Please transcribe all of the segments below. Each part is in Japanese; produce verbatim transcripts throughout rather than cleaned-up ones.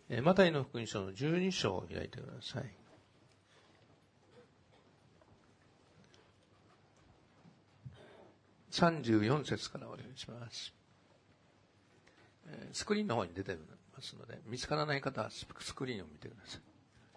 マタイの福音書のじゅうに章を開いてください。さんじゅうよん節からお願いします。スクリーンの方に出てますので、見つからない方はスクリーンを見てください。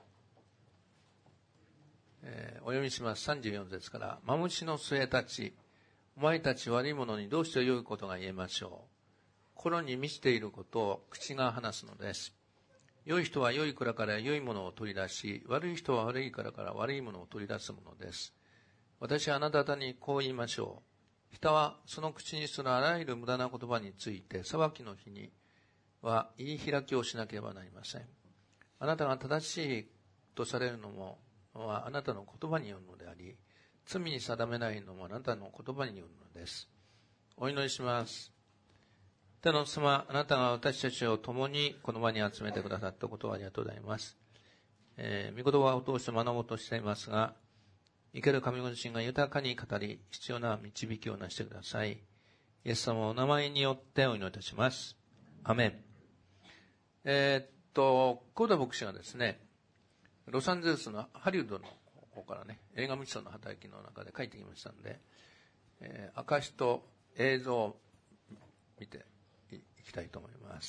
えー、お読みします。さんじゅうよん節から。マムシの末たち、お前たち悪い者にどうして良いことが言えましょう。心に満ちていることを口が話すのです。良い人は良い蔵から良いものを取り出し、悪い人は悪い蔵から悪いものを取り出すものです。私はあなた方にこう言いましょう。人はその口にするあらゆる無駄な言葉について、裁きの日には言い開きをしなければなりません。あなたが正しいとされるのもはあなたの言葉によるのであり、罪に定めないのもあなたの言葉によるのです。お祈りします。天の様、あなたが私たちを共にこの場に集めてくださったことをありがとうございます。えー、御言葉を通して学ぼうとしていますが、生ける神ご自身が豊かに語り、必要な導きをなしてください。イエス様のお名前によってお祈りいたします。アメン。えー、っと、コーダ牧師がですね、ロサンゼルスのハリウッドの方からね、映画ミッションの働きの中で書いてきましたので、えー、証と映像を見ていきたいと思います。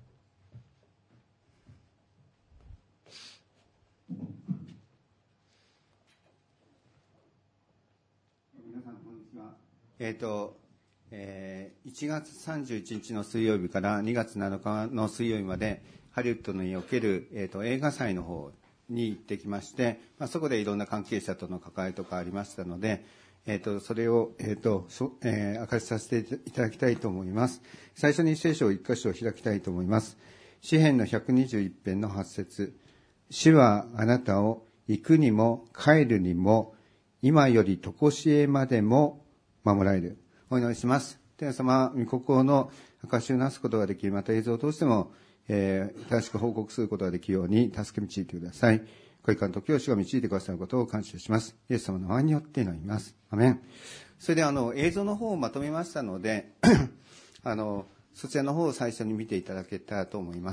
皆さんこんにちは。えっと、えー、いちがつさんじゅういちにちの水曜日からにがつなのかの水曜日までハリウッドにおける、えー、と映画祭の方に行ってきまして、まあ、そこでいろんな関係者との関わりとかありましたので、えー、とそれを、えーとえー、明かしさせていただきたいと思います。最初に聖書を一箇所開きたいと思います。詩編のひゃくにじゅういち編のはち節。主はあなたを行くにも帰るにも今より常しえまでも守られる。お祈りします。天様、御心の証しをなすことができる、また映像を通しても、えー、正しく報告することができるように助け導いてください。これからの時を主が導いてくださることを感謝します。イエス様の名前によって祈ります。アメン。それであの映像の方をまとめましたのであのそちらの方を最初に見ていただけたらと思います。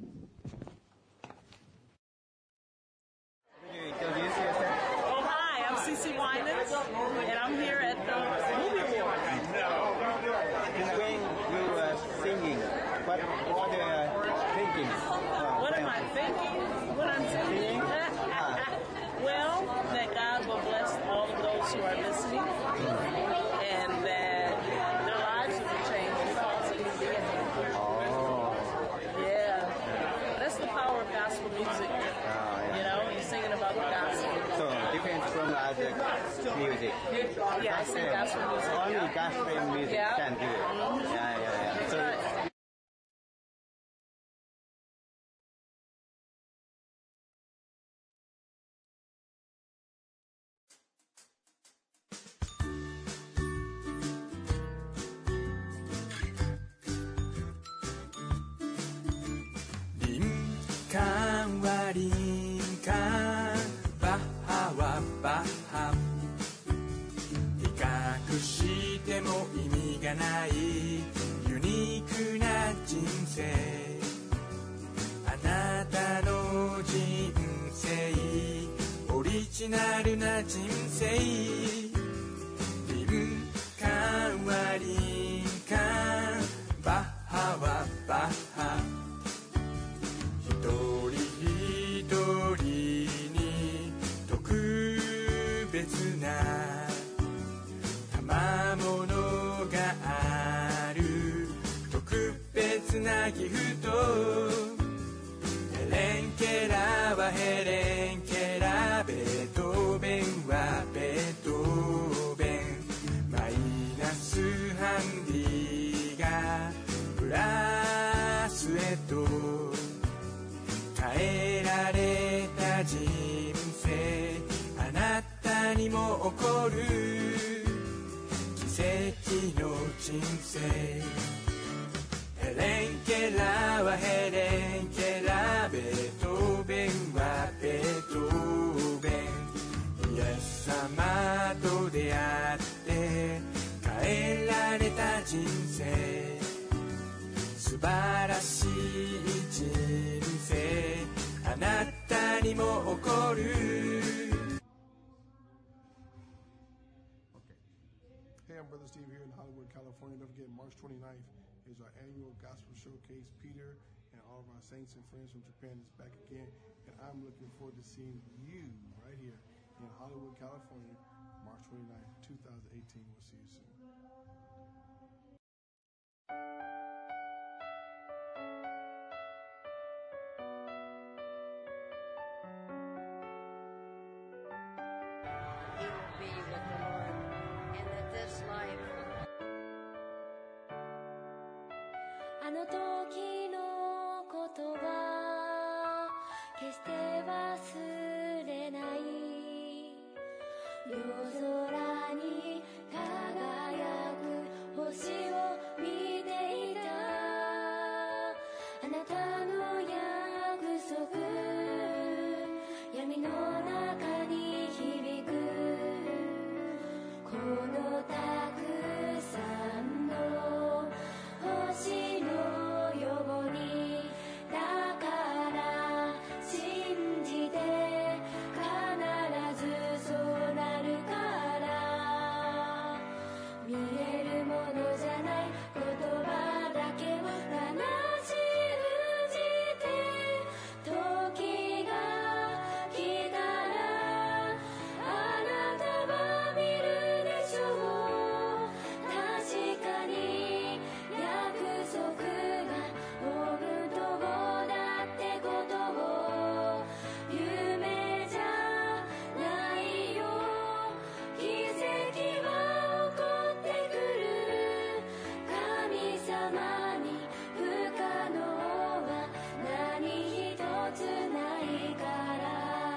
Music. Yeah, I sing gospel music. Only gospel music yeah. can do it. Mm-hmm. Yeah, yeah, yeah. So, right. 林間は林間バッハはバッハ比較しても意味がないユニークな人生あなたの人生オリジナルな人生林間は林間バッハはバッハ一人一人に特別な賜物がある特別なギフトヘレンケラはヘレンケラベートーベンはベートーベンマイナスハンディがプラスへと変えられた人生あなたにも起こる奇跡の人生ヘレンケラはヘレンケラベートーベンはベートーベンイエス様と出会って変えられた人生素晴らしい人生にも起こる。 Hey, I'm Brother Steve here in Hollywood, California. Don't forget, March twenty-ninth is our annual gospel showcase. Peter and all of our saints and friends from Japan is back again, and I'm looking forward to seeing you right here in Hollywood, California, March twenty-ninth, twenty eighteen. We'll see you soon. He will be with the Lord and that this life. あの時のことは決して忘れない。夜空に輝く星を見ていた。あなたの約束、闇の中に響く。このたくさんの星のように、だから信じて必ずそうなるから。見えるものじゃない言葉だけをただ信じて、時が来たらあなたは見るでしょう。確かに約束が本当だってことを、夢じゃないよ。奇跡は起こってくる。神様に不可能は何一つないから。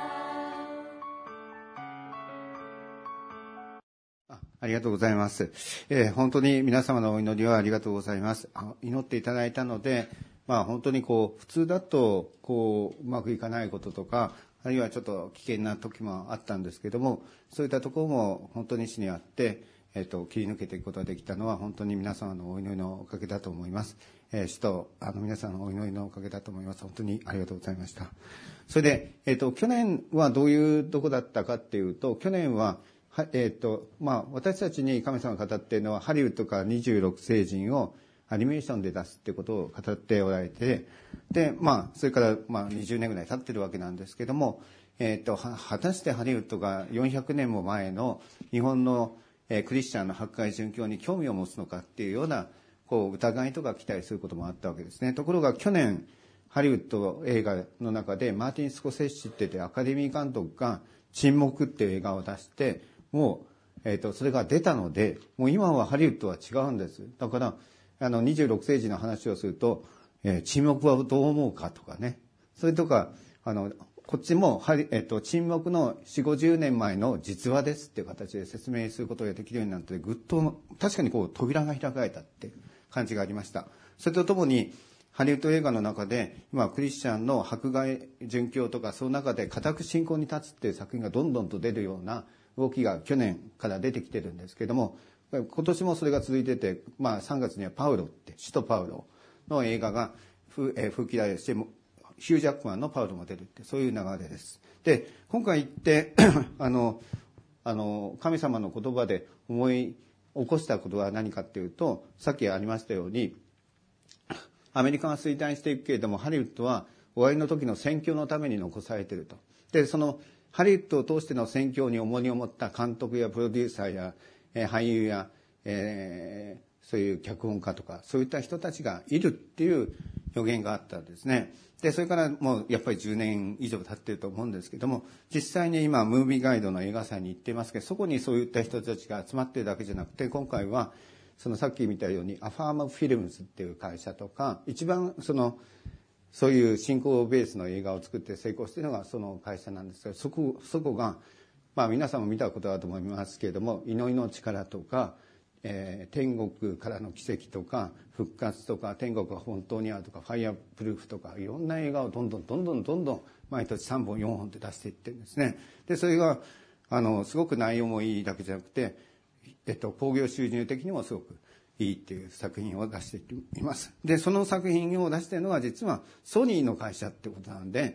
あありがとうございます、えー本当に皆様のお祈りはありがとうございます。あ祈っていただいたので、まあ、本当にこう普通だとこううまくいかないこととか、あるいはちょっと危険な時もあったんですけども、そういったところも本当に主にあって、えー、と切り抜けていくことができたのは本当に皆様のお祈りのおかげだと思います。えー、主とあの皆さんのお祈りのおかげだと思います。本当にありがとうございました。それで、えー、と去年はどういうとこだったかっていうと、去年ははえーとまあ、私たちに神様が語っているのは、ハリウッドからにじゅうろく聖人をアニメーションで出すっていうことを語っておられて、で、まあ、それから、まあ、にじゅうねんぐらい経ってるわけなんですけども、えーと、は果たしてハリウッドがよんひゃくねんも前の日本の、えー、クリスチャンの迫害殉教に興味を持つのかっていうような、こう、疑いとか期待することもあったわけですね。ところが去年、ハリウッド映画の中で、マーティン・スコセッシって言ってアカデミー監督が沈黙っていう映画を出して、もう、えっと、それが出たので、もう今はハリウッドは違うんです。だから、あの、にじゅうろく聖人の話をすると、えー、沈黙はどう思うかとかね。それとか、あの、こっちも、えっと、沈黙のよんじゅう、ごじゅうねんまえの実話ですっていう形で説明することができるようになって、ぐっと、確かにこう、扉が開かれたって感じがありました。それとともに、ハリウッド映画の中で、今、クリスチャンの迫害、殉教とか、その中で固く信仰に立つっていう作品がどんどんと出るような、動きが去年から出てきてるんですけども、今年もそれが続いてて、まあ、さんがつにはパウロって首都パウロの映画が風切られして、ヒュージャックマンのパウロも出るって、そういう流れです。で、今回言ってあのあの神様の言葉で思い起こしたことは何かっていうと、さっきありましたように、アメリカが衰退していくけれども、ハリウッドは終わりの時の宣教のために残されていると。で、そのハリウッドを通しての宣教に重荷を持った監督やプロデューサーや、えー、俳優や、えー、そういう脚本家とか、そういった人たちがいるっていう予言があったんですね。で、それからもうやっぱりじゅうねん以上経っていると思うんですけども、実際に今、ムービーガイドの映画祭に行っていますけど、そこにそういった人たちが集まっているだけじゃなくて、今回は、そのさっき見たように、アファーマフィルムズっていう会社とか、一番その、そういう信仰ベースの映画を作って成功しているのがその会社なんですが、そこ、そこが、まあ皆さんも見たことだと思いますけれども、祈りの力とか、えー、天国からの奇跡とか、復活とか、天国が本当にあるとか、ファイアプルーフとか、いろんな映画をどんどんどんどんどんどん毎年さんぼんよんほんって出していってるんですね。で、それが、あの、すごく内容もいいだけじゃなくて、えっと、興行収入的にもすごくいいっていう作品を出しています。で、その作品を出しているのは実はソニーの会社ってことなんで、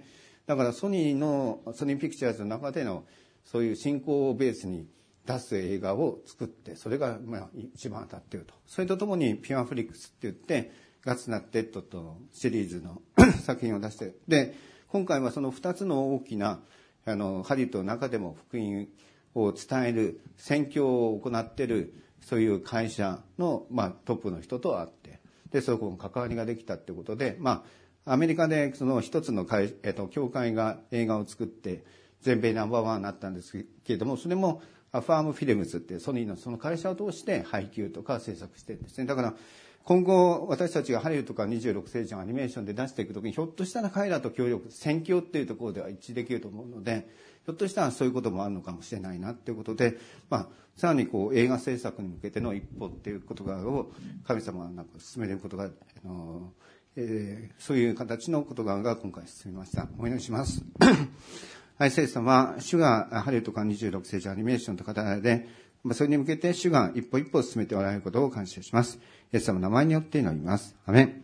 だからソニーの、ソニーピクチャーズの中でのそういう信仰をベースに出す映画を作って、それがまあ一番当たっていると。それとともにピュアフリックスって言って、ガツナ・テッドとシリーズの作品を出して、で、今回はその二つの大きな、あの、ハリウッドの中でも福音を伝える、宣教を行っている、そういう会社の、まあ、トップの人と会って、で、そこの関わりができたってことで、まあ、アメリカでその一つの会、えっと、教会が映画を作って、全米ナンバーワンになったんですけれども、それも、アファームフィルムズってソニーのその会社を通して配給とか制作してるんですね。だから、今後私たちがハリウッドとかにじゅうろくせいじんアニメーションで出していくときに、ひょっとしたら彼らと協力、宣教っていうところでは一致できると思うので、ひょっとしたらそういうこともあるのかもしれないなっていうことで、まあ、さらにこう映画制作に向けての一歩っていうことを神様がなんか進めることが、あの、えー、そういう形のことが今回進みました。お祈りします。はい、聖様、主がハリウッドからにじゅうろくせいじんアニメーションと語られて、それに向けて主が一歩一歩進めておられることを感謝します。イエス様の名前によって祈ります。アメン。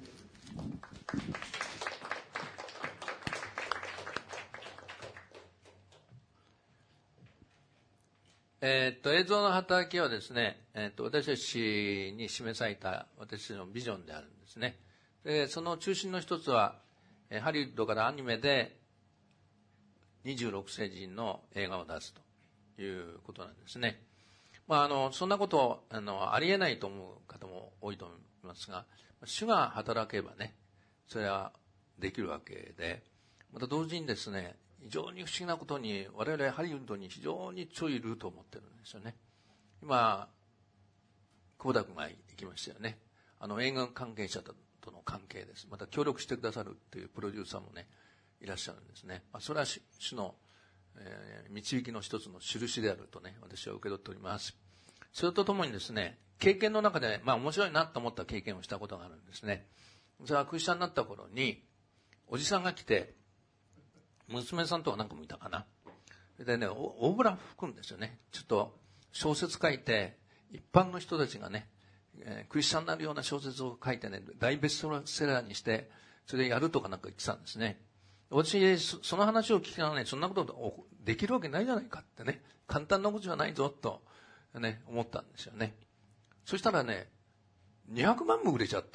えー、っと、映像の働きはですね、えー、っと、私たちに示された私たちのビジョンであるんですね。で、その中心の一つは、えー、ハリウッドからアニメでにじゅうろくせいじんの映画を出すということなんですね。まあ、あの、そんなこと、あの、ありえないと思う方も多いと思いますが、主が働けばね、それはできるわけで、また同時にですね、非常に不思議なことに、我々ハリウッドに非常に強いルートを持ってるんですよね。今、久保田君が行きましたよね。あの、映画関係者との関係です。また協力してくださるっていうプロデューサーもね、いらっしゃるんですね。まあ、それは主の、えー、導きの一つの印であるとね、私は受け取っております。それとともにですね、経験の中で、まあ面白いなと思った経験をしたことがあるんですね。それはクリスチャンになった頃に、おじさんが来て、娘さんとかなんかもいたかな。でね、大ぶら吹くんですよね。ちょっと小説書いて、一般の人たちがね、えー、クリスチャンになるような小説を書いてね、大ベストセラーにして、それでやるとかなんか言ってたんですね。私、その話を聞きながらね、そんなことできるわけないじゃないかってね、簡単なことじゃないぞと、ね、思ったんですよね。そしたらね、にひゃくまんも売れちゃって、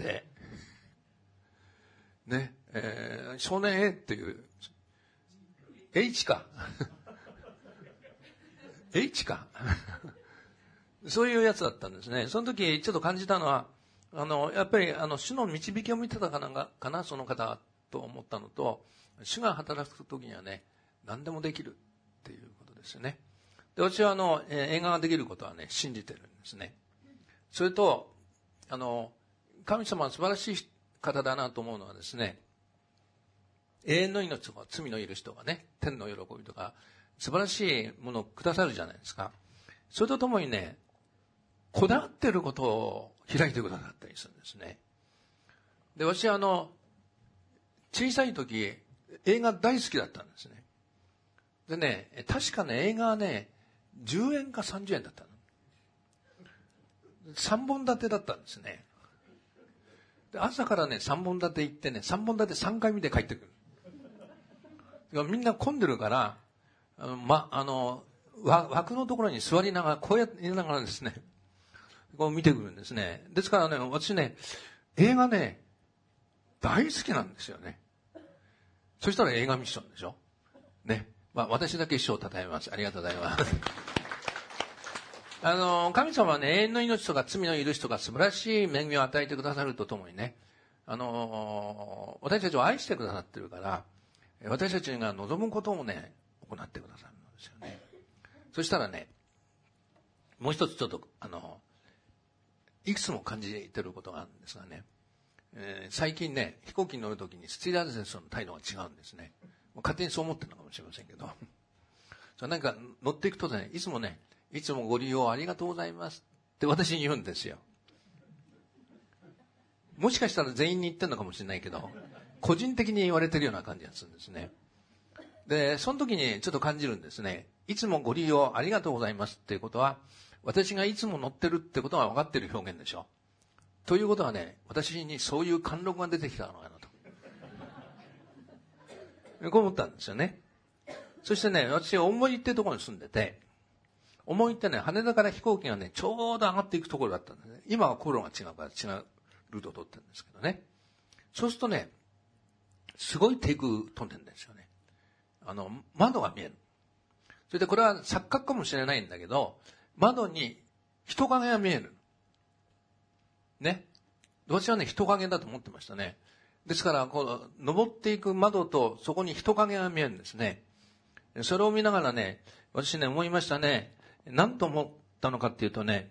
ね、えー、少年 A っていう、H か。H か。そういうやつだったんですね。その時ちょっと感じたのは、あの、やっぱりあの、主の導きを見てたかな、かな、その方と思ったのと、主が働く時にはね、何でもできるっていうことですよね。で、私はあの、えー、映画ができることはね、信じてるんですね。それと、あの、神様は素晴らしい方だなと思うのはですね、永遠の命とか罪の許しとかね、天の喜びとか、素晴らしいものをくださるじゃないですか。それとともにね、こだわっていることを開いてくださったりするんですね。で、私はあの、小さい時、映画大好きだったんですね。でね、確かね、映画はね、じゅうえんかさんじゅうえんだったの。さんぼん立てだったんですね。で、朝からね、さんぼん立て行ってね、さんぼん立てさんかい見て帰ってくる。みんな混んでるから、あの、ま、あの、枠のところに座りながら、こうやって言いながらですね、こう見てくるんですね。ですからね、私ね、映画ね、大好きなんですよね。そしたら映画ミッションでしょ。ね。まあ、私だけ一生称えます。ありがとうございます。あの、神様はね、永遠の命とか罪の許しとか素晴らしい恵みを与えてくださるとともにね、あの、私たちを愛してくださってるから、私たちが望むことをね、行ってくださるんですよね。そしたらね、もう一つちょっと、あの、いくつも感じていることがあるんですがね、えー、最近ね、飛行機に乗るときにスチュワーデスの態度が違うんですね。勝手にそう思ってるのかもしれませんけど。なんか乗っていくとね、いつもね、いつもご利用ありがとうございますって私に言うんですよ。もしかしたら全員に言ってるのかもしれないけど、個人的に言われてるような感じがするんですね。で、その時にちょっと感じるんですね。いつもご利用ありがとうございますっていうことは、私がいつも乗ってるってことが分かってる表現でしょ。ということはね、私にそういう貫禄が出てきたのかなと。 こう思ったんですよね。そしてね、私、大森っていうところに住んでて、大森ってね、羽田から飛行機がね、ちょうど上がっていくところだったんですね。今は航路が違うから違うルートを取ってるんですけどね。そうするとね、すごい低空飛んでるんですよね。あの、窓が見える。それでこれは錯覚かもしれないんだけど、窓に人影が見える。ね。私はね、人影だと思ってましたね。ですから、こう、登っていく窓とそこに人影が見えるんですね。それを見ながらね、私ね、思いましたね。何と思ったのかっていうとね、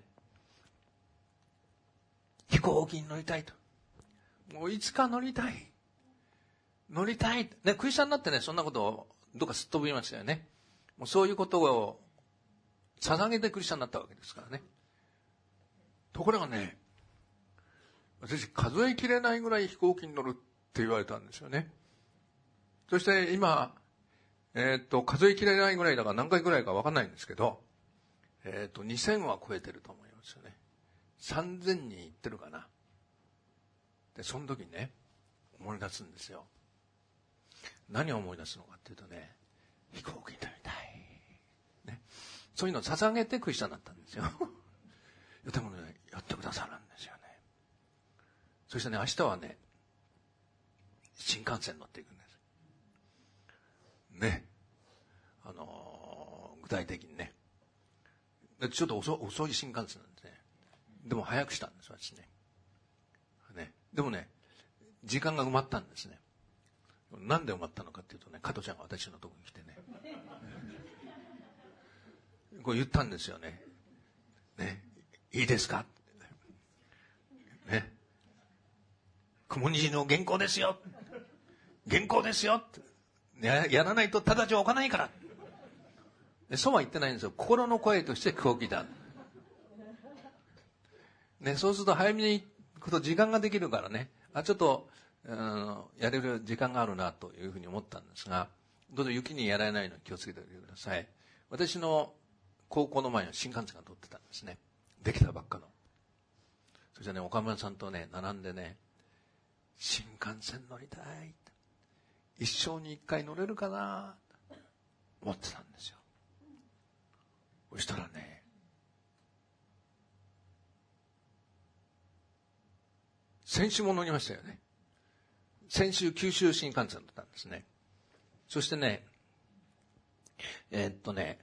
飛行機に乗りたいと。もういつか乗りたい。乗りたい。ね、クリスチャンになってね、そんなことをどっかすっ飛びましたよね。もうそういうことを捧げてクリスチャンになったわけですからね。ところがね、私数えきれないぐらい飛行機に乗るって言われたんですよね。そして今、えっと、数えきれないぐらいだから何回ぐらいか分かんないんですけど、えっと、にせんは超えてると思いますよね。さんぜんにん行ってるかな。で、その時にね、思い出すんですよ。何を思い出すのかっていうとね、飛行機に乗りたい。ね。そういうのを捧げてクリスチャンになったんですよ。でもね、やってくださるんですよね。そしてね、明日はね、新幹線に乗っていくんです。ね。あのー、具体的にね。ちょっと 遅, 遅い新幹線なんですね。でも早くしたんです、私ね。ね。でもね、時間が埋まったんですね。なんで埋まったのかっていうとね、加藤ちゃんが私のところに来てね、こう言ったんですよね。ね、いいですかね。雲虹の原稿ですよ。原稿ですよ。や, やらないとただじゃ置かないから。そうは言ってないんですよ。心の声として飛行機だ。ね、そうすると早めに行くと時間ができるからね。あ、ちょっと、うん、やれる時間があるなというふうに思ったんですが、どうぞ雪にやられないのに気をつけておいてください。私の高校の前に新幹線が通ってたんですね。できたばっかの。そしてね、岡村さんとね、並んでね、新幹線乗りたい。一生に一回乗れるかなと思ってたんですよ。そしたらね、先週も乗りましたよね。先週九州新幹線だったんですね。そしてね、えー、っとね、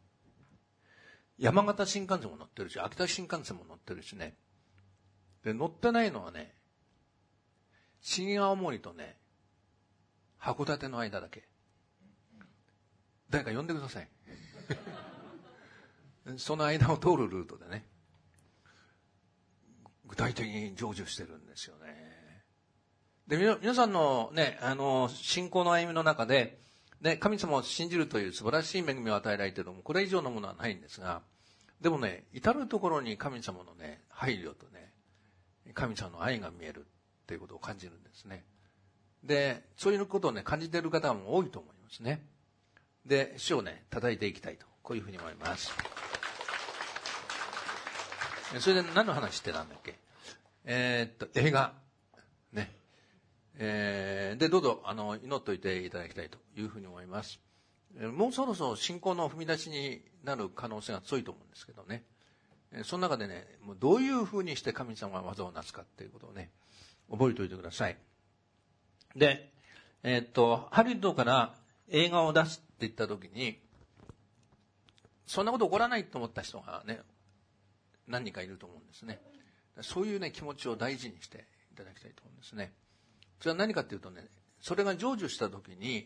山形新幹線も乗ってるし、秋田新幹線も乗ってるしね。で、乗ってないのはね、新青森とね、函館の間だけ。誰か呼んでください。その間を通るルートでね、具体的に成就してるんですよね。で、皆さんのね、あの、信仰の歩みの中で、ね、神様を信じるという素晴らしい恵みを与えられているのも、これ以上のものはないんですが、でもね、至るところに神様のね、配慮とね、神様の愛が見えるっていうことを感じるんですね。で、そういうことをね、感じている方も多いと思いますね。で、主をね、叩いていきたいと、こういうふうに思います。それで何の話してたんだっけ？えー、っと、映画。ね。えー、で、どうぞ、あの、祈っておいていただきたいというふうに思います。もうそろそろ信仰の踏み出しになる可能性が強いと思うんですけどね。その中でね、もうどういうふうにして神様が技をなすかっていうことをね、覚えておいてください。で、えー、っと、ハリウッドから映画を出すって言った時に、そんなこと起こらないと思った人がね、何人かいると思うんですね。そういうね、気持ちを大事にしていただきたいと思うんですね。それは何かっていうとね、それが成就した時に、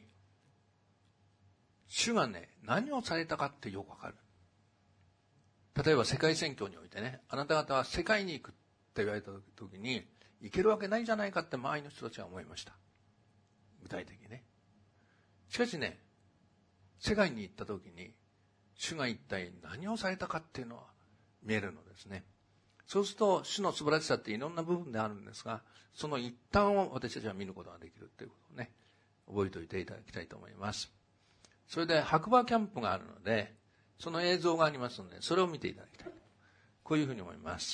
主がね、何をされたかってよくわかる。例えば世界選挙においてね、あなた方は世界に行くって言われた時に、行けるわけないじゃないかって周りの人たちは思いました。具体的にね。しかしね、世界に行った時に、主が一体何をされたかっていうのは見えるのですね。そうすると、主の素晴らしさっていろんな部分であるんですが、その一端を私たちは見ることができるということをね、覚えておいていただきたいと思います。それで白馬キャンプがあるので、その映像がありますので、それを見ていただきたい。こういうふうに思います。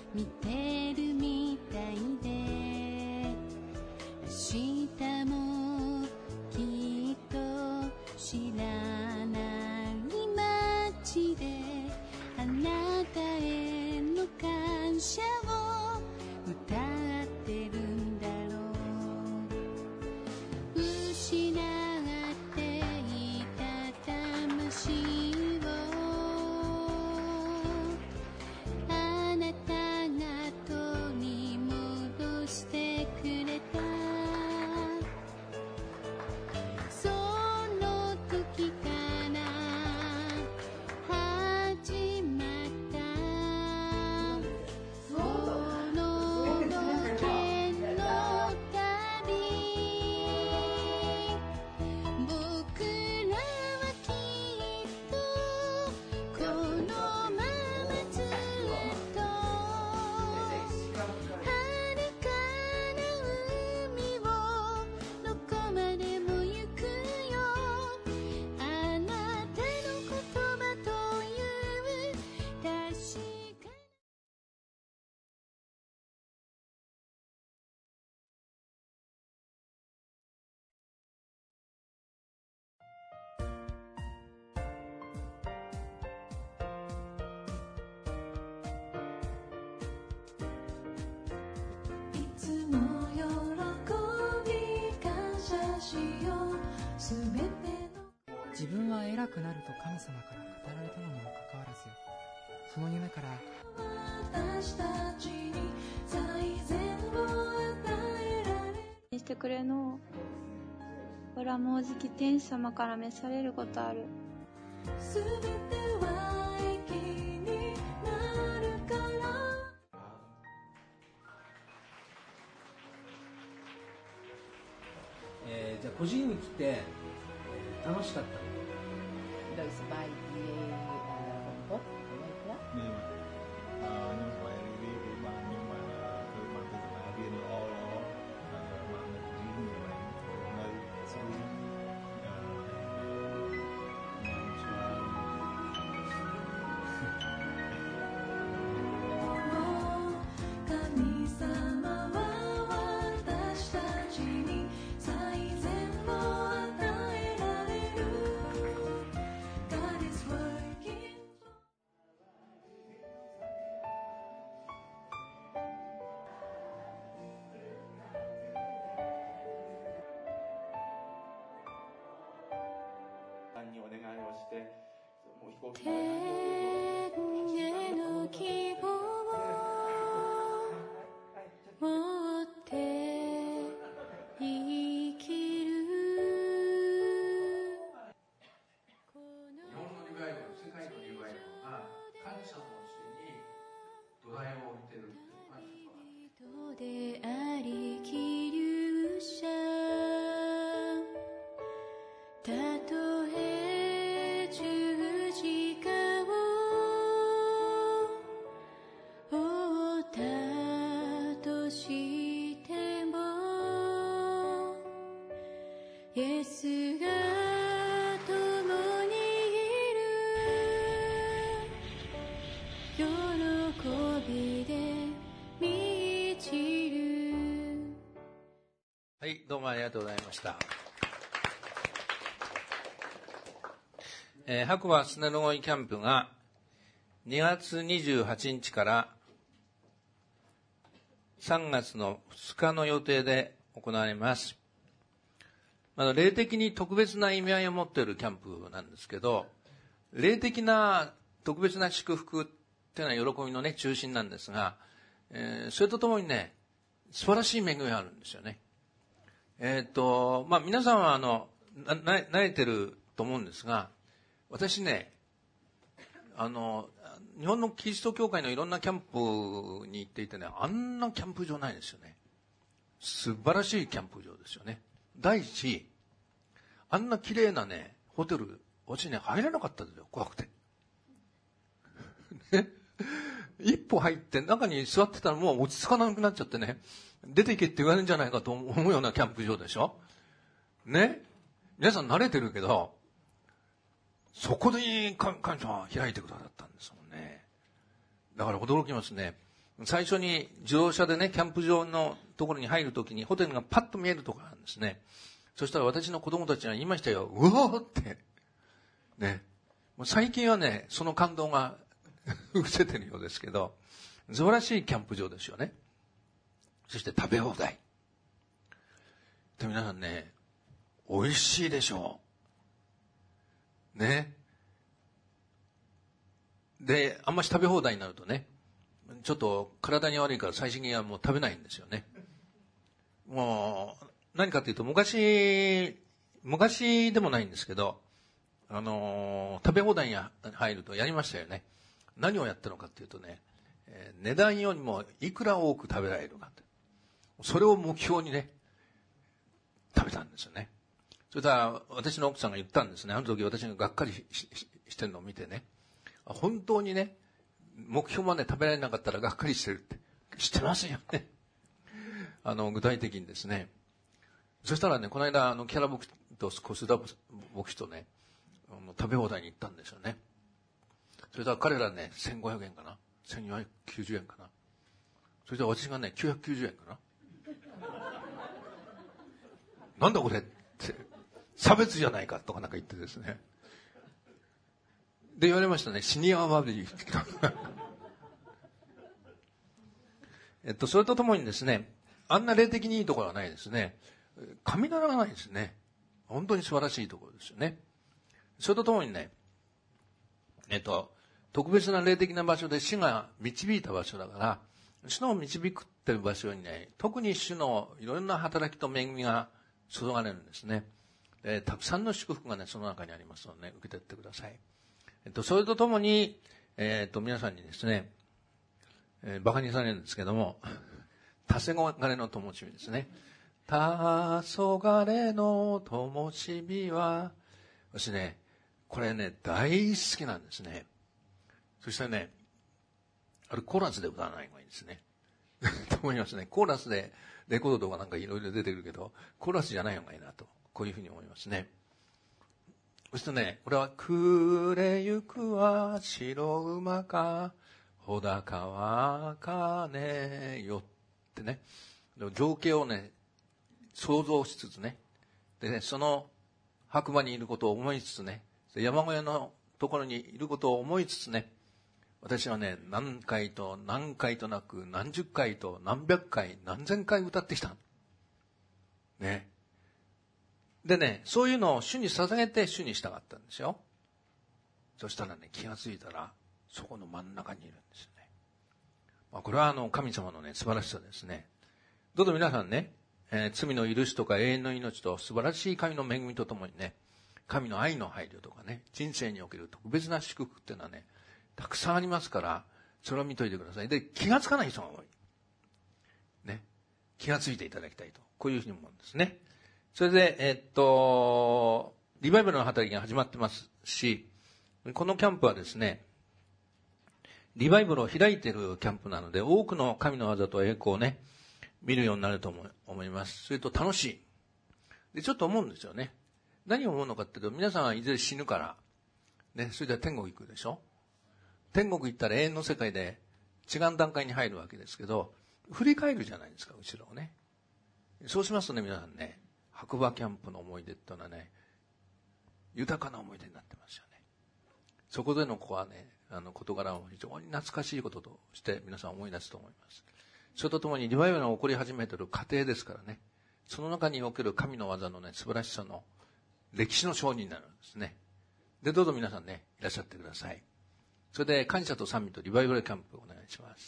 見てるみたいで、明日もきっと知らない街であなたへの感謝を歌ってるんだろう。失っていた魂をあなたが取り戻してくれた。その時から始まったこの冒険の旅。僕らはきっとこのままずっと遥かな海をどこまでも行くよ。あなたの言葉という確かないつも喜び感謝しようすべての自分は偉くなると神様から語られたのにもかかわらず、その夢から私たちに最善を与えられるしてくれのおらもうじき天使様から召されることある。 すべては益になるから。 えーじゃあ個人に来て、えー楽しかったこと。 Those by the uh, what? What? មានអឺខ្ញុំស្វែងរីករាយគឺបានខ្ញុំបានធ្វើបានទស្សនាវានៅល្អល្អបាននៅទីនេះនៅស្រួលអឺខ្ញុំឆ្លើយ神様は私たちに最善を与えられる。 God is working。 にお願いをして、もう飛行機天への希望を持って生きる。 日本のリバイバル、世界のリバイバルが感謝の教えに土台を置いてるっていう感謝人であり希流者、たとえ十字架を負ったとしても、イエスが共にいる。喜びで満ちる。 はい、どうもありがとうございました。えー、白馬スネロゴイキャンプがにがつにじゅうはちにちからさんがつのふつかの予定で行われます。まだ霊的に特別な意味合いを持っているキャンプなんですけど、霊的な特別な祝福っていうのは喜びのね、中心なんですが、えー、それとともにね、素晴らしい恵みがあるんですよね。えっと、まあ皆さんはあの、な、慣れてると思うんですが、私ね、あの、日本のキリスト教会のいろんなキャンプに行っていてね、あんなキャンプ場ないですよね。素晴らしいキャンプ場ですよね。第一、あんな綺麗なね、ホテル、私ね、入れなかったんですよ、怖くて。ね、一歩入って中に座ってたらもう落ち着かなくなっちゃってね、出て行けって言われるんじゃないかと思うようなキャンプ場でしょ。ね、皆さん慣れてるけど、そこで神様は開いてくださったんですもんね。だから驚きますね。 最初に自動車でね、キャンプ場のところに入るときにホテルがパッと見えるところなんですね。そしたら私の子供たちが言いましたよ。うおーって。ね。もう最近はね、その感動が失せてるようですけど、素晴らしいキャンプ場ですよね。そして食べ放題。で皆さんね、美味しいでしょう。ね。で、あんまし食べ放題になるとね、ちょっと体に悪いから最終的にはもう食べないんですよね。もう、何かというと、昔、昔でもないんですけど、あのー、食べ放題に入るとやりましたよね。何をやったのかというとね、えー、値段よりもいくら多く食べられるかって。それを目標にね、食べたんですよね。それから私の奥さんが言ったんですね。あの時私ががっかり し, し, してるのを見てね、本当にね、目標まで食べられなかったらがっかりしてるって知ってますよね。あの具体的にですね。そしたらね、この間あのキャラ牧師とコスダ牧師とね、あの食べ放題に行ったんですよね。それから彼らね、せんごひゃくえんかな、せんよんひゃくきゅうじゅうえんかな、それで私がねきゅうひゃくきゅうじゅうえんかな。なんだこれって差別じゃないかとかなんか言ってですね。で言われましたね。シニアバビーえっとそれとともにですね、あんな霊的にいいところはないですね。神棚がないですね。本当に素晴らしいところですよね。それとともにね、えっと特別な霊的な場所で主が導いた場所だから、主の導くっていう場所にね、特に主のいろんな働きと恵みが注がれるんですね。でたくさんの祝福がね、その中にありますので、ね、受けてってください。えっと、それとともに、えっと、皆さんにですね、えー、馬鹿にされるんですけども、黄昏の灯火ですね。黄昏の灯火は、私ね、これね、大好きなんですね。そしてね、あれコーラスで歌わない方がいいですね。と思いますね。コーラスでレコードとかなんかいろいろ出てくるけど、コーラスじゃない方がいいなと、こういうふうに思いますね。そしてね、これは、暮れゆくは白馬か、穂高は金よってね、情景をね、想像しつつね、でね、その白馬にいることを思いつつね、山小屋のところにいることを思いつつね、私はね、何回と何回となく、何十回と何百回、何千回歌ってきた。ね。でね、そういうのを主に捧げて主に従ったんですよ。そしたらね、気がついたら、そこの真ん中にいるんですよね。まあ、これはあの、神様のね、素晴らしさですね。どうぞ皆さんね、えー、罪の許しとか永遠の命と素晴らしい神の恵みとともにね、神の愛の配慮とかね、人生における特別な祝福っていうのはね、たくさんありますから、それを見といてください。で、気がつかない人が多い。ね。気がついていただきたいと。こういうふうに思うんですね。それで、えっと、リバイバルの働きが始まってますし、このキャンプはですね、リバイバルを開いているキャンプなので、多くの神の技と栄光をね、見るようになると思います。それと楽しい。で、ちょっと思うんですよね。何を思うのかっていうと、皆さんはいずれ死ぬから、ね、それでは天国行くでしょ。天国行ったら永遠の世界で違う段階に入るわけですけど、振り返るじゃないですか、後ろをね。そうしますとね、皆さんね、白馬キャンプの思い出っていうのはね、豊かな思い出になってますよね。そこでの子はね、あの事柄を非常に懐かしいこととして皆さん思い出すと思います。それとともにリバイバルが起こり始めている過程ですからね、その中における神の技のね、素晴らしさの歴史の証人になるんですね。で、どうぞ皆さんね、いらっしゃってください。それで感謝と賛美とリバイバルキャンプをお願いします。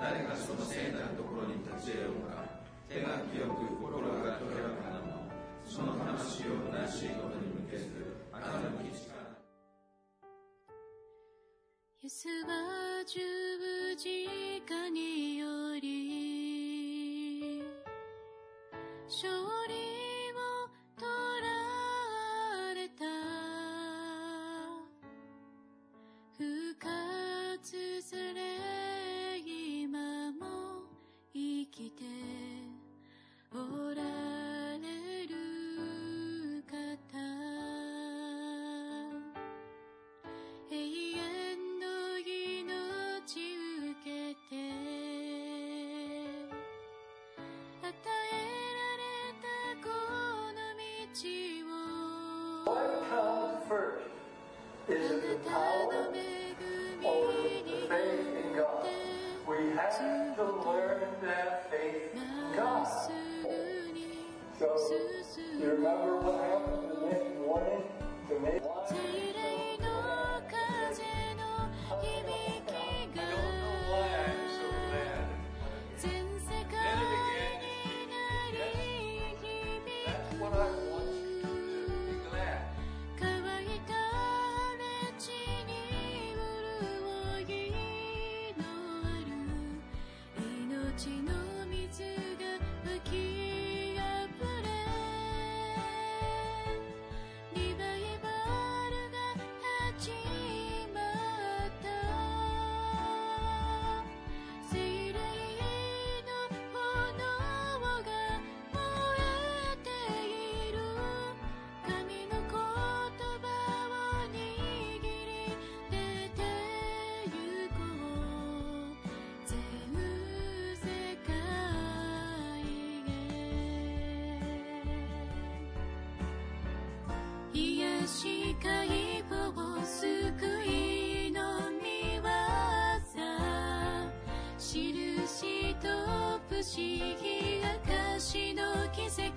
誰がその聖なるところに立ち得ようか。手が清く心がとやかなもの、その魂を虚しいことに向けず欺き力。 イエスは十字架により勝利を取られた。復活され今も生きておられる方。永遠の命受けて与えられたこの道を。 What comes first? Is it the power or the faith in God? We have to learn that faith in God. So, you remember what happened the next morning to me? 聖霊の風の響きが全世界に鳴り響く。乾いた荒地に潤いのある命の水が湧きあふれ、リバイバルが始まった。聖霊の炎が燃えている。神の言葉を握り出てゆこう。全世界へ。癒し解放救いの御業、印と不思議証の奇跡。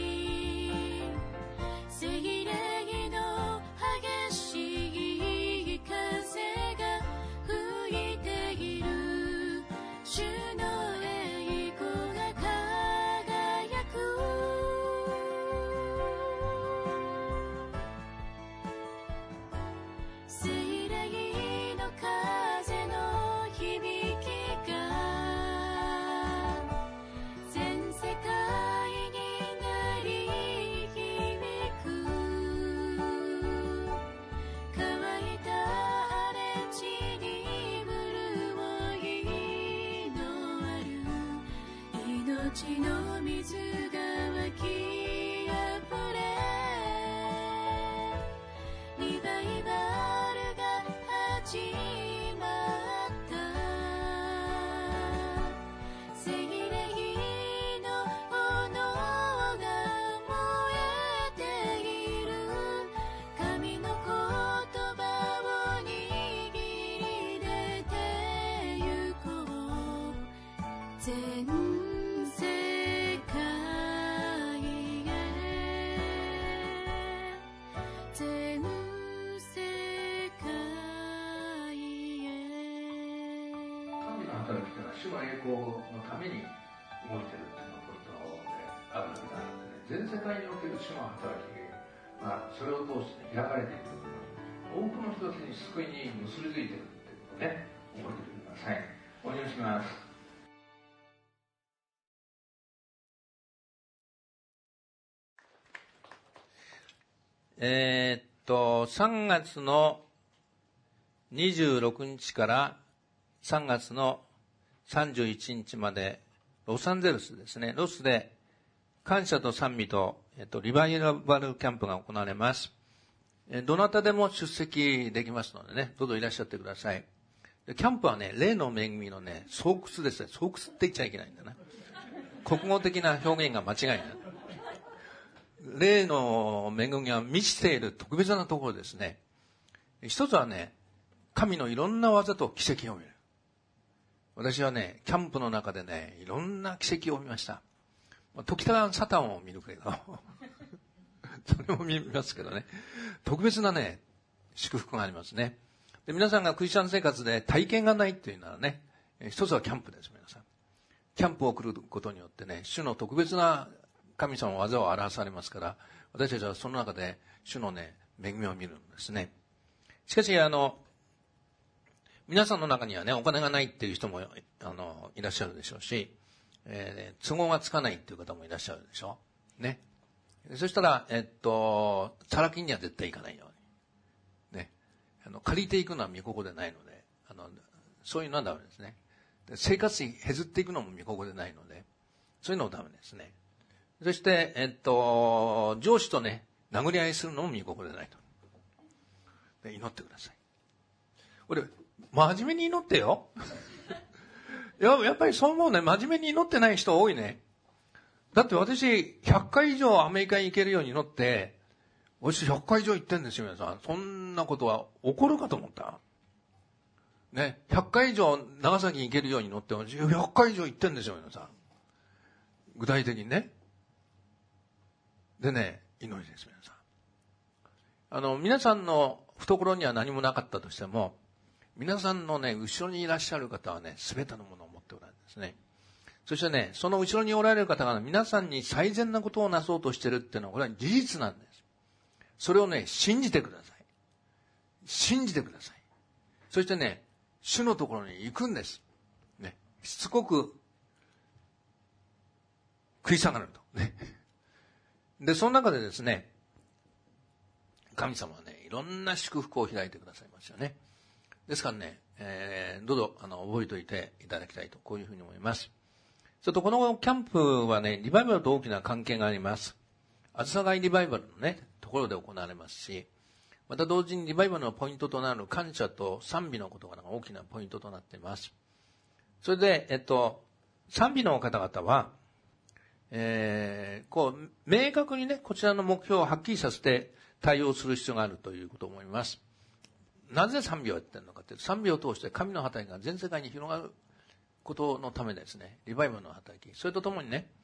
聖霊の激しい風が吹いている。主の栄光が輝く。聖霊の風の響きが全世界に鳴り響く。乾いた荒れ地に潤いのある命の水が湧きあふれ、リバイバルが始まった。聖霊の炎が燃えている。神の言葉を握り出てゆこう。全世界へ。全世界へ。 神の働きというのは主の栄光のために動いているということであるわけであってね、全世界における主の働きが、まあ、それを通して開かれているということに、多くの人たちに救いに結びついているということをね、覚えておいてください。お祈りします。えー、っとさんがつのにじゅうろくにちからさんがつのさんじゅういちにちまでロサンゼルスですね、ロスで感謝と賛美と、えっと、リバイバルキャンプが行われます。えどなたでも出席できますのでね、どうぞいらっしゃってください。でキャンプはね、霊の恵みのね、巣窟ですね。巣窟って言っちゃいけないんだな。国語的な表現が間違いない。霊の恵みが満ちている特別なところですね。一つはね、神のいろんな技と奇跡を見る。私はね、キャンプの中でね、いろんな奇跡を見ました。時たまサタンを見るけど、それも見ますけどね、特別なね、祝福がありますね。で、皆さんがクリスチャン生活で体験がないっていうならね、 一つはキャンプです、皆さん。キャンプを来ることによってね、主の特別な神様の技を表されますから、私たちはその中で主のね、恵みを見るんですね。しかし、あの、皆さんの中にはね、お金がないっていう人も、あの、いらっしゃるでしょうし、えー、都合がつかないっていう方もいらっしゃるでしょう。ね。そしたら、えっと、チャラ金には絶対行かないように。ね。あの、借りていくのは御心でないので、あの、そういうのはダメですね。生活費削っていくのも御心でないので、そういうのもダメですね。そして、えっと、上司とね、殴り合いするのも御心でないと。で、祈ってください。これ、真面目に祈ってよ。や, やっぱりそう思うね。真面目に祈ってない人多いね。だって私、ひゃっかい以上アメリカに行けるように祈って、私ひゃっかい以上行ってんですよ、皆さん。そんなことは起こるかと思った。ね。ひゃっかい以上長崎に行けるように祈って、私ひゃっかい以上行ってんですよ、皆さん。具体的にね。でね、祈りです、皆さん。あの、皆さんの懐には何もなかったとしても、皆さんのね、後ろにいらっしゃる方はね、すべてのものを持っておられるんですね。そしてね、その後ろにおられる方が皆さんに最善なことをなそうとしているっていうのは、これは事実なんです。それをね、信じてください。信じてください。そしてね、主のところに行くんです。ね、しつこく食い下がると。ね。で、その中でですね、神様はね、いろんな祝福を開いてくださいますよね。ですからね、えー、どうぞ、あの、覚えておいていただきたいと、こういうふうに思います。ちょっとこのキャンプはね、リバイバルと大きな関係があります。あずさがいリバイバルのね、ところで行われますし、また同時にリバイバルのポイントとなる感謝と賛美のことが大きなポイントとなっています。それで、えっと、賛美の方々は、えー、こう、明確にね、こちらの目標をはっきりさせて対応する必要があるということを思います。なぜ賛美をやってるのかというと、賛美を通して神の働きが全世界に広がることのためですね、リバイバルの働き、それとともにね、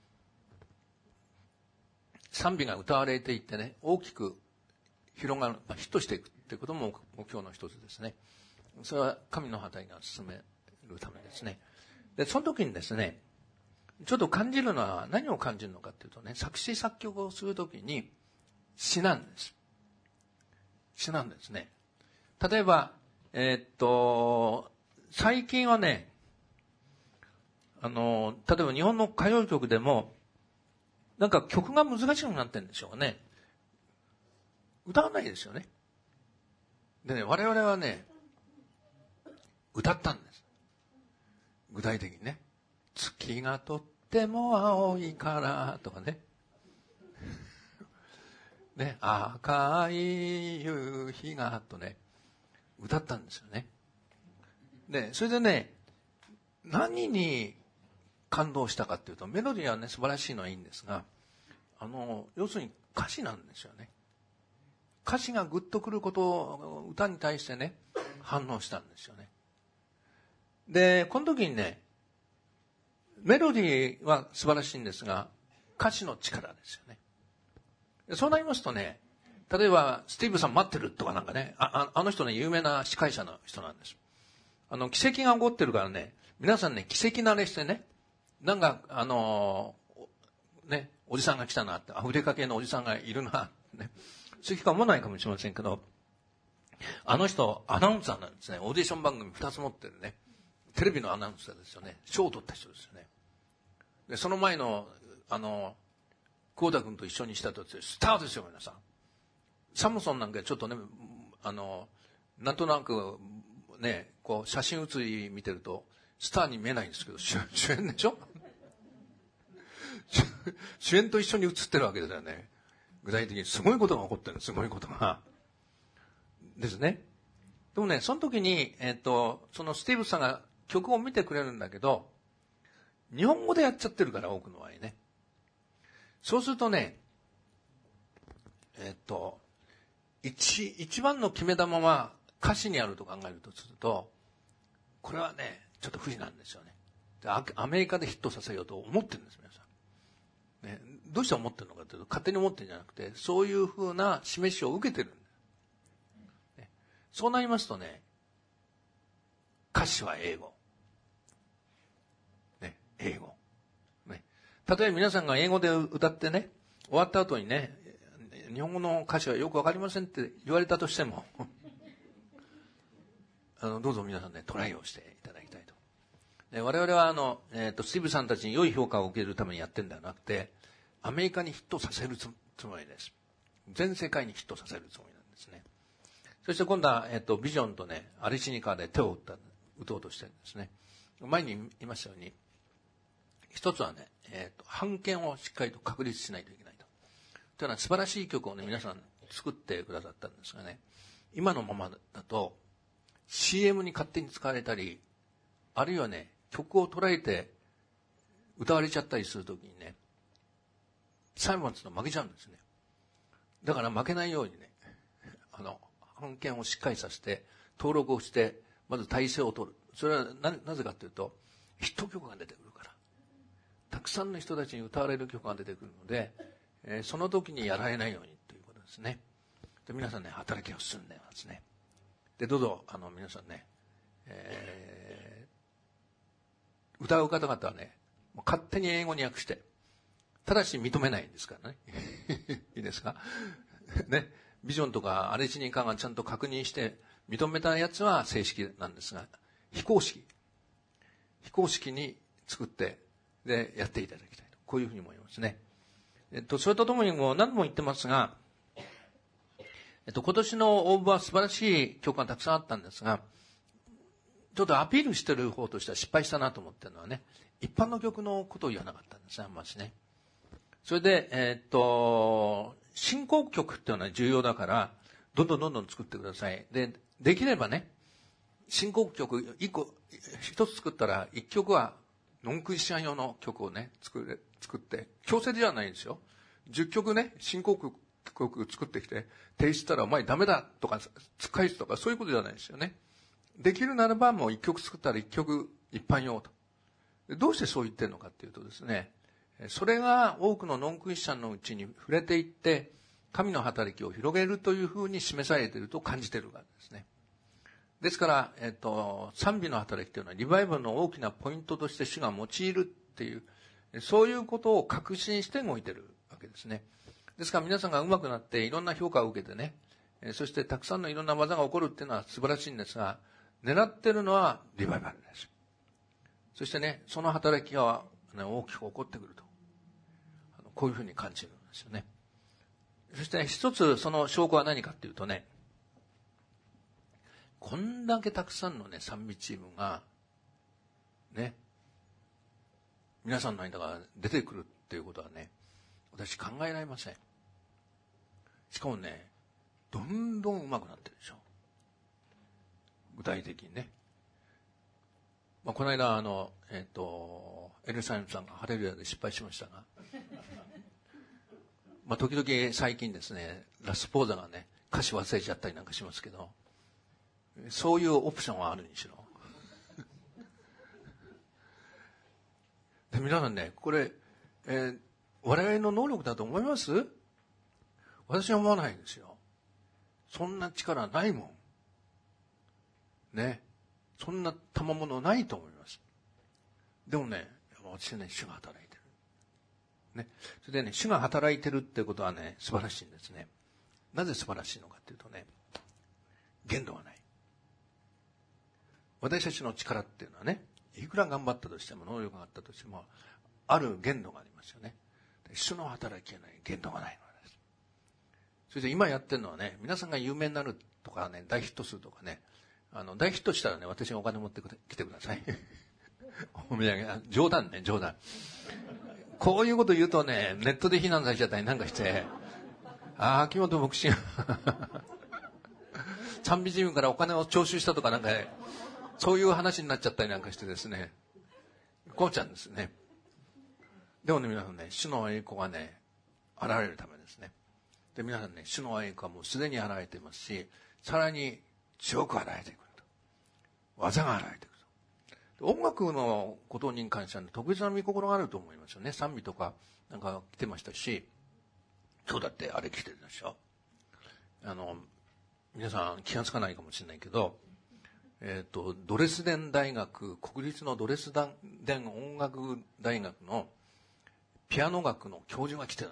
賛美が歌われていってね、大きく広がる、ヒットしていくということも目標の一つですね。それは神の働きが進めるためですね。で、その時にですね、ちょっと感じるのは何を感じるのかというとね、作詞作曲をするときに詩なんです。詩なんですね。例えば、えー、っと、最近はね、あの、例えば日本の歌謡曲でも、なんか曲が難しくなってるんでしょうね。歌わないですよね。でね、我々はね、歌ったんです。具体的にね。月がとっても青いからとかね。ね、赤い夕日がとね、歌ったんですよね。で、それでね、何に感動したかっていうと、メロディーはね、素晴らしいのはいいんですが、あの、要するに歌詞なんですよね。歌詞がグッとくることを歌に対してね、反応したんですよね。で、この時にね、メロディーは素晴らしいんですが、歌詞の力ですよね。そうなりますとね、例えば、スティーブさん待ってるとかなんかね、あ, あの人ね、有名な司会者の人なんです。あの、奇跡が起こってるからね、皆さんね、奇跡慣れしてね、なんか、あのー、ね、おじさんが来たなって、アフリカ系のおじさんがいるな、ね。そういう機会もないかもしれませんけど、あの人、アナウンサーなんですね。オーディション番組ふたつ持ってるね。テレビのアナウンサーですよね。賞を取った人ですよね。で、その前の、あの、久保田君と一緒にしたとってスターですよ、皆さん。サムソンなんかちょっとね、あの、なんとなく、ね、こう、写真写り見てると、スターに見えないんですけど、主演でしょ主演と一緒に写ってるわけですよね。具体的にすごいことが起こってるんです、すごいことが。ですね。でもね、その時に、えっと、そのスティーブさんが曲を見てくれるんだけど、日本語でやっちゃってるから、多くの場合ね。そうするとね、えっと、一、一番の決め玉は歌詞にあると考えるとすると、これはね、ちょっと不利なんですよね。で、アメリカでヒットさせようと思ってるんです、皆さん。ね、どうして思ってるのかというと、勝手に思ってるんじゃなくて、そういうふうな示しを受けてるんです。ね、そうなりますとね、歌詞は英語。 例えば皆さんが英語で歌ってね、終わった後にね、日本語の歌詞はよくわかりませんって言われたとしても、あのどうぞ皆さんね、トライをしていただきたいと。で我々はあの、えーと、スティーブさんたちに良い評価を受けるためにやってるんではなくて、アメリカにヒットさせるつもりです。全世界にヒットさせるつもりなんですね。そして今度は、えーと、ビジョンとね、アリシニカで手を打った打とうとしてるんですね。前に言いましたように、一つはね、えーと、版権をしっかりと確立しないといけないと。というのは素晴らしい曲をね、皆さん作ってくださったんですがね、今のままだと シーエム に勝手に使われたり、あるいはね、曲を捉えて歌われちゃったりするときにね、最後まで負けちゃうんですね。だから負けないようにね、あの版権をしっかりさせて登録をして、まず体制を取る。それは な, なぜかというと、ヒット曲が出てくるから、たくさんの人たちに歌われる曲が出てくるので、えー、その時にやられないようにということですね。で皆さんね、働きが進んでますね。でどうぞあの皆さんね、えー、歌う方々はね、もう勝手に英語に訳して、ただし認めないんですからねいいですかね、ビジョンとかアレジニカがちゃんと確認して認めたやつは正式なんですが、非公式非公式に作ってでやっていただきたいと、こういうふうに思いますね。えっとそれとともにもう何度も言ってますが、えっと今年の応募は素晴らしい曲がたくさんあったんですが、ちょっとアピールしてる方としては失敗したなと思ってるのはね、一般の曲のことを言わなかったんですね、あんまりね。それで、えー、っと新興曲っていうのは重要だから、どんどんどんどん作ってください。でできればね、新興曲一個一つ作ったら一曲はノンクリスチャン用の曲をね作れ作って、強制ではないんですよ。じゅっきょくね、新興曲作ってきて提出したらお前ダメだとか使いとか、そういうことじゃないですよね。できるならばもう一曲作ったら一曲一般用と。どうしてそう言ってるのかっていうとですね、それが多くのノンクリスチャンのうちに触れていって神の働きを広げるというふうに示されていると感じているからですね。ですから、えっと、賛美の働きというのはリバイバルの大きなポイントとして主が用いるっていう、そういうことを確信して動いているわけですね。ですから皆さんが上手くなっていろんな評価を受けてね、そしてたくさんのいろんな技が起こるっていうのは素晴らしいんですが、狙っているのはリバイバルです。そしてね、その働きが、ね、大きく起こってくると、こういうふうに感じるんですよね。そして一つその証拠は何かっていうとね、こんだけたくさんのね賛美チームがね、皆さんの間が出てくるっていうことはね、私考えられません。しかもね、どんどん上手くなってるでしょ、具体的にね。まあ、この間あのえっ、ー、とエルサレムさんがハレルヤで失敗しましたがまあ時々最近ですね、ラスポーザがね歌詞忘れちゃったりなんかしますけど、そういうオプションはあるにしろで皆さんね、これ、えー、我々の能力だと思います？私は思わないですよ。そんな力ないもんね。そんな賜物ないと思います。でもね、私はね、主が働いてる。ね。それでね、主が働いてるってことはね、素晴らしいんですね。なぜ素晴らしいのかっていうとね、限度がない。私たちの力っていうのはね、いくら頑張ったとしても、能力があったとしても、ある限度がありますよね。主の働きはね、限度がないのです。そして今やってるのはね、皆さんが有名になるとかね、大ヒットするとかね、あの大ヒットしたらね、私がお金持ってきてくださいお土産、冗談ね、冗談。こういうこと言うとね、ネットで非難されちゃったりなんかして、ああ、秋元牧師が賛美チームからお金を徴収したとかなんか、ね、そういう話になっちゃったりなんかしてですね、こうちゃんですね。でもね、皆さんね、主の栄光がね、現れるためですね。で、皆さんね、主の栄光はもうすでに現れていますし、さらに強く現れてくると。技が現れてくると。音楽のことに関しては、ね、特別な御心があると思いますよね。賛美とかなんか来てましたし、今日だってあれ来てるでしょ。あの、皆さん気がつかないかもしれないけど、えっと、ドレスデン大学、国立のドレスデン音楽大学のピアノ学の教授が来てた。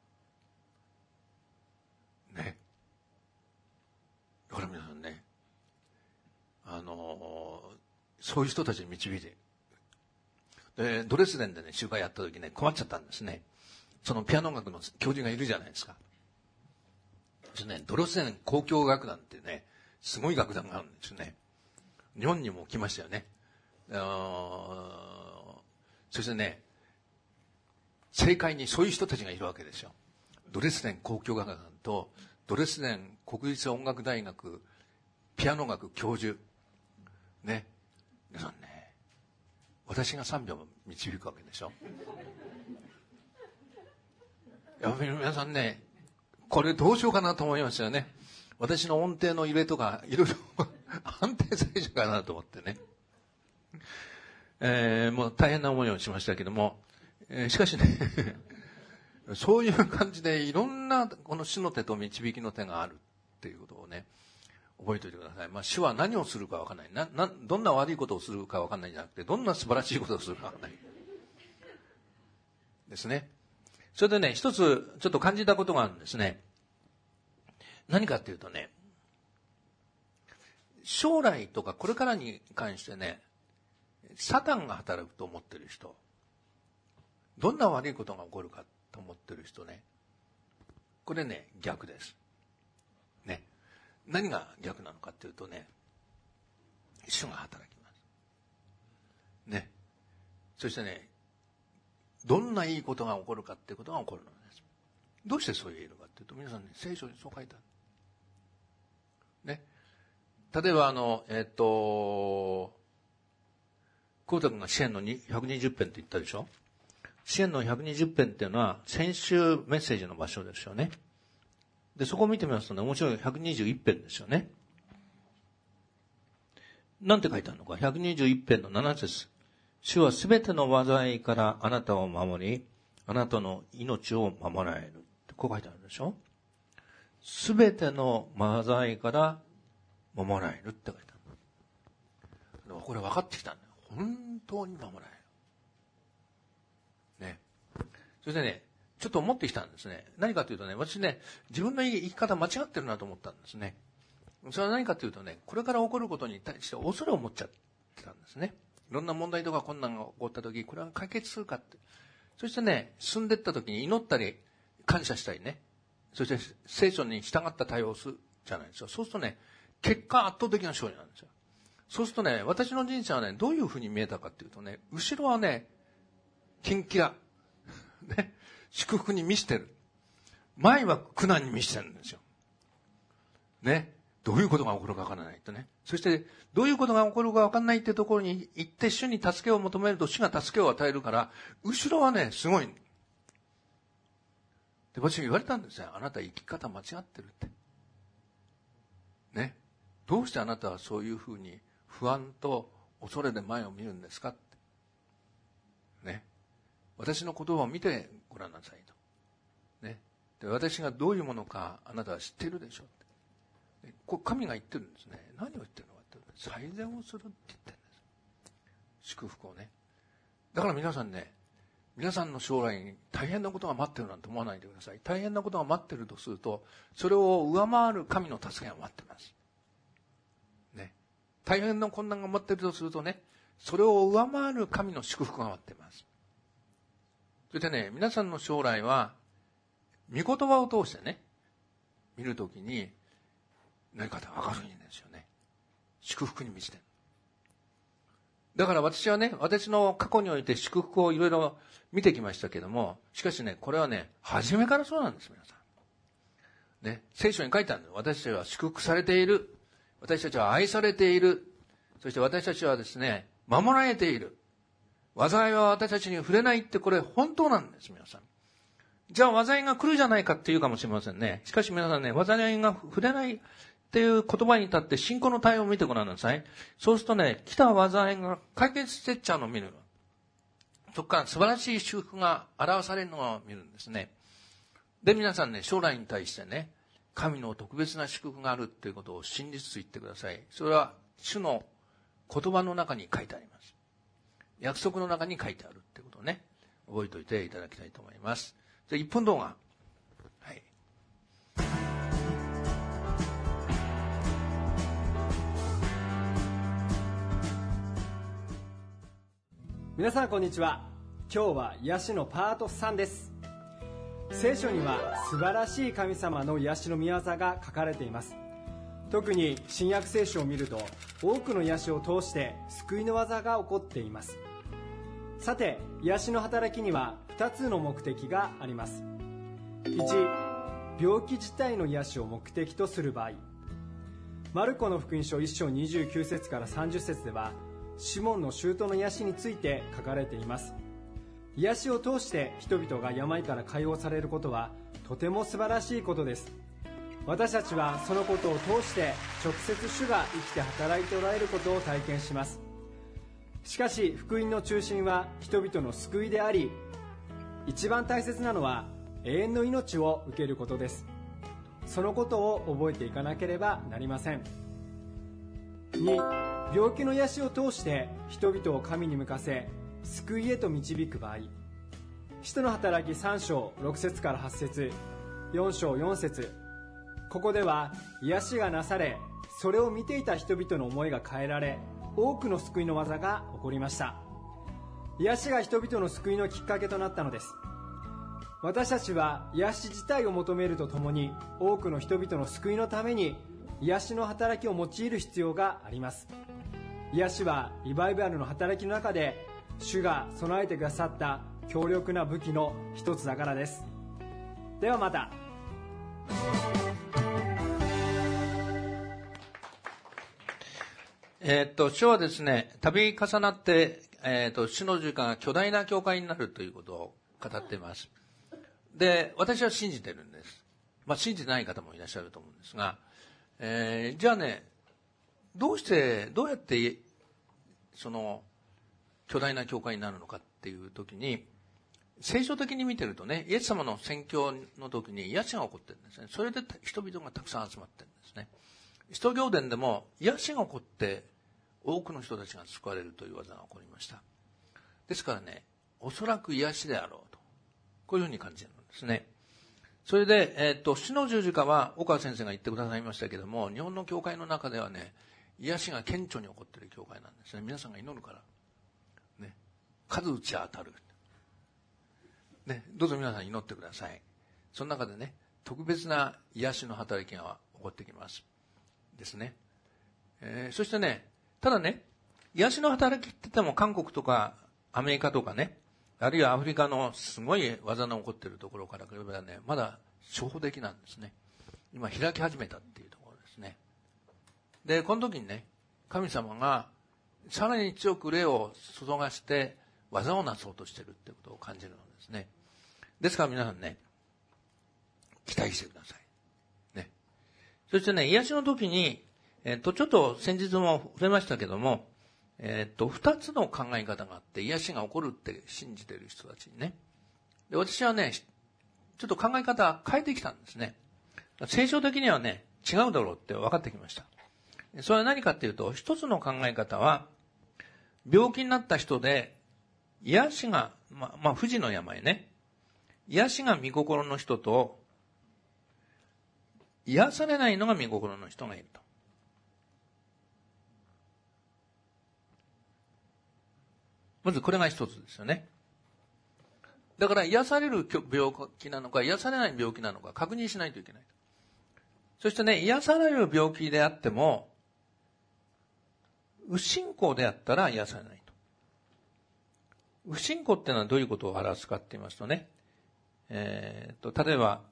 ね。だから皆さんね、あのー、そういう人たちに導いて、で、ドレスデンでね、集会やった時ね、困っちゃったんですね。そのピアノ学の教授がいるじゃないですか。ですね、ドレスデン交響楽団ってね、すごい楽団があるんですよね。日本にも来ましたよね。あそしてね、正解にそういう人たちがいるわけですよ。ドレスデン交響楽団とドレスデン国立音楽大学ピアノ学教授ね、皆さんね、私がさんびょうも導くわけでしょ。いや皆さんね、これどうしようかなと思いましたよね。私の音程の揺れとかいろいろ安定されちゃうかなと思ってね、えー、もう大変な思いをしましたけども、えー、しかしねそういう感じでいろんなこの主の手と導きの手があるっていうことをね、覚えておいてください。まあ、主は何をするか分かんない。な、な、どんな悪いことをするか分かんないんじゃなくて、どんな素晴らしいことをするか分かんない。ですね。それでね、一つちょっと感じたことがあるんですね。何かっていうとね、将来とかこれからに関してね、サタンが働くと思ってる人、どんな悪いことが起こるかと思ってる人ね、これね、逆です。ね。何が逆なのかっていうとね、主が働きます。ね。そしてね、どんないいことが起こるかっていうことが起こるのです。どうしてそう言えるかっていうと、皆さんね、聖書にそう書いてある。ね。例えばあの、えっと、光太君が支援のひゃくにじゅっぺんって言ったでしょ。支援のひゃくにじゅっぺんっていうのは先週メッセージの場所ですよね。で、そこを見てみますとね、面白いひゃくにじゅういっぺんですよね。なんて書いてあるのか。ひゃくにじゅういっぺんのなな節。主はすべての災いからあなたを守り、あなたの命を守られる。ってこう書いてあるでしょ。すべての災いから守られるって書いてある。これ分かってきたんだよ。本当に守られる。ね。そしてね、ちょっと思ってきたんですね。何かというとね、私ね、自分の生き方間違ってるなと思ったんですね。それは何かというとね、これから起こることに対して恐れを持っちゃってたんですね。いろんな問題とか困難が起こった時、これは解決するかって。そしてね、進んでいった時に祈ったり、感謝したりね。そして聖書に従った対応をするじゃないですか。そうするとね、結果圧倒的な勝利なんですよ。そうするとね、私の人生はね、どういうふうに見えたかっていうとね、後ろはね、キンキラ。ね。祝福に満ちてる。前は苦難に満ちてるんですよ。ね。どういうことが起こるか分からないとね。そして、どういうことが起こるか分からないってところに行って、主に助けを求めると、主が助けを与えるから、後ろはね、すごい。で、私言われたんですよ。あなた生き方間違ってるって。ね。どうしてあなたはそういうふうに不安と恐れで前を見るんですかって。ね。私の言葉を見てごらんなさいと。ね。で、私がどういうものかあなたは知っているでしょうって。これ神が言ってるんですね。何を言ってるのかって。最善をするって言ってるんです。祝福をね。だから皆さんね、皆さんの将来に大変なことが待ってるなんて思わないでください。大変なことが待ってるとすると、それを上回る神の助けが待ってます。ね。大変な困難が待ってるとするとね、それを上回る神の祝福が待ってます。それでね、皆さんの将来は、御言葉を通してね、見るときに、何か明るいんですよね。祝福に満ちてる。だから私はね、私の過去において祝福をいろいろ見てきましたけども、しかしね、これはね、初めからそうなんです、皆さん。ね、聖書に書いてあるんです。私たちは祝福されている。私たちは愛されている。そして私たちはですね、守られている。災いは私たちに触れないってこれ本当なんです、皆さん。じゃあ災いが来るじゃないかっていうかもしれませんね。しかし皆さんね、災いが触れないっていう言葉に立って信仰の対応を見てごらんなさい。そうするとね、来た災いが解決してっちゃうのを見る。そこから素晴らしい祝福が表されるのを見るんですね。で、皆さんね、将来に対してね、神の特別な祝福があるっていうことを信じつつ言ってください。それは主の言葉の中に書いてあります。約束の中に書いてあるってことをね、 覚えておいていただきたいと思います。じゃあいっぷん動画。はい。 皆さんこんにちは。今日は癒しのパートさんです。聖書には素晴らしい神様の癒しの御業が書かれています。特に新約聖書を見ると多くの癒しを通して救いの技が起こっています。さて、癒しの働きにはふたつの目的があります。いち、病気自体の癒しを目的とする場合、マルコの福音書いっ章にじゅうきゅう節からさんじゅう節ではシモンの舅の癒しについて書かれています。癒しを通して人々が病から解放されることはとても素晴らしいことです。私たちはそのことを通して直接主が生きて働いておられることを体験します。しかし福音の中心は人々の救いであり、一番大切なのは永遠の命を受けることです。そのことを覚えていかなければなりません。に、病気の癒しを通して人々を神に向かせ救いへと導く場合、使徒の働きさん章ろく節からはち節、よん章よん節、ここでは癒しがなされ、それを見ていた人々の思いが変えられ、多くの救いの技が起こりました。癒しが人々の救いのきっかけとなったのです。私たちは癒し自体を求めるとともに、多くの人々の救いのために癒しの働きを用いる必要があります。癒しはリバイバルの働きの中で主が備えてくださった強力な武器の一つだからです。ではまた。 えー、っと主はですね、度重なって、えー、っと主の十架が巨大な教会になるということを語っています。で、私は信じてるんです。まあ信じてない方もいらっしゃると思うんですが、えー、じゃあね、どうしてどうやってその巨大な教会になるのかっていう時に、聖書的に見てるとね、イエス様の宣教の時に癒しが起こってるんですね。それで人々がたくさん集まってるんですね。使徒行伝でも癒しが起こって多くの人たちが救われるという技が起こりました。ですからね、おそらく癒しであろうと、こういうふうに感じるんですね。それで、えっと、死の十字架は岡先生が言ってくださいましたけども、日本の教会の中ではね、癒しが顕著に起こっている教会なんですね。皆さんが祈るから。ね。数打ち当たる。ね。どうぞ皆さん祈ってください。その中でね、特別な癒しの働きが起こってきます。ですね。えー、そしてね、ただね、癒しの働きって言っても韓国とかアメリカとかね、あるいはアフリカのすごい技の起こっているところから比べればね、まだ初歩的なんですね。今開き始めたっていうところですね。で、この時にね、神様がさらに強く霊を注がして技をなそうとしているっていうことを感じるのですね。ですから皆さんね、期待してください。ね。そしてね、癒しの時に、えっと、ちょっと先日も触れましたけども、えっと、二つの考え方があって、癒しが起こるって信じている人たちにね。で、私はね、ちょっと考え方変えてきたんですね。聖書的にはね、違うだろうって分かってきました。それは何かっていうと、一つの考え方は、病気になった人で、癒しが、まあ、まあ、不治の病ね。癒しが御心の人と、癒されないのが御心の人がいると。まずこれが一つですよね。だから癒される病気なのか癒されない病気なのか確認しないといけない。そしてね、癒される病気であっても、不信仰であったら癒されないと。不信仰っていうのはどういうことを表すかって言いますとね、えー、と例えば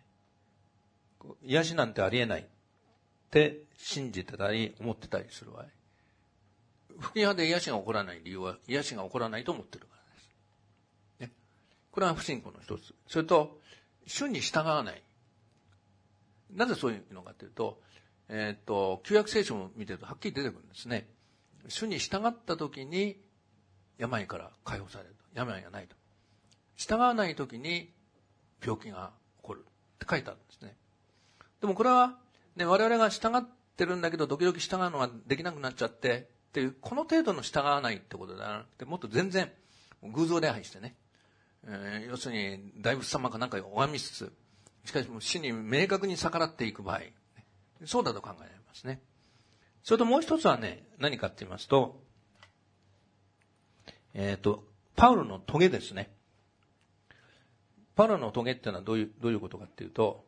癒しなんてありえないって信じてたり思ってたりする場合、福音派で癒しが起こらない理由は癒しが起こらないと思ってるからです、ね、これは不信仰の一つ。それと主に従わない。なぜそういうのかというと、えっと旧約聖書を見てるとはっきり出てくるんですね。主に従った時に病から解放されると。病がないと。従わない時に病気が起こるって書いてあるんですね。でもこれは、ね、我々が従ってるんだけど時々従うのができなくなっちゃってっていう、この程度の従わないってことではなくて、もっと全然偶像礼拝してね、 えー、要するに大仏様かなんかを拝みつつ、しかしもう死に明確に逆らっていく場合、そうだと考えられますね。それともう一つはね、何かって言いますと、えっと、パウロの棘ですね。パウロの棘っていうのはどういう、どういうことかっていうと、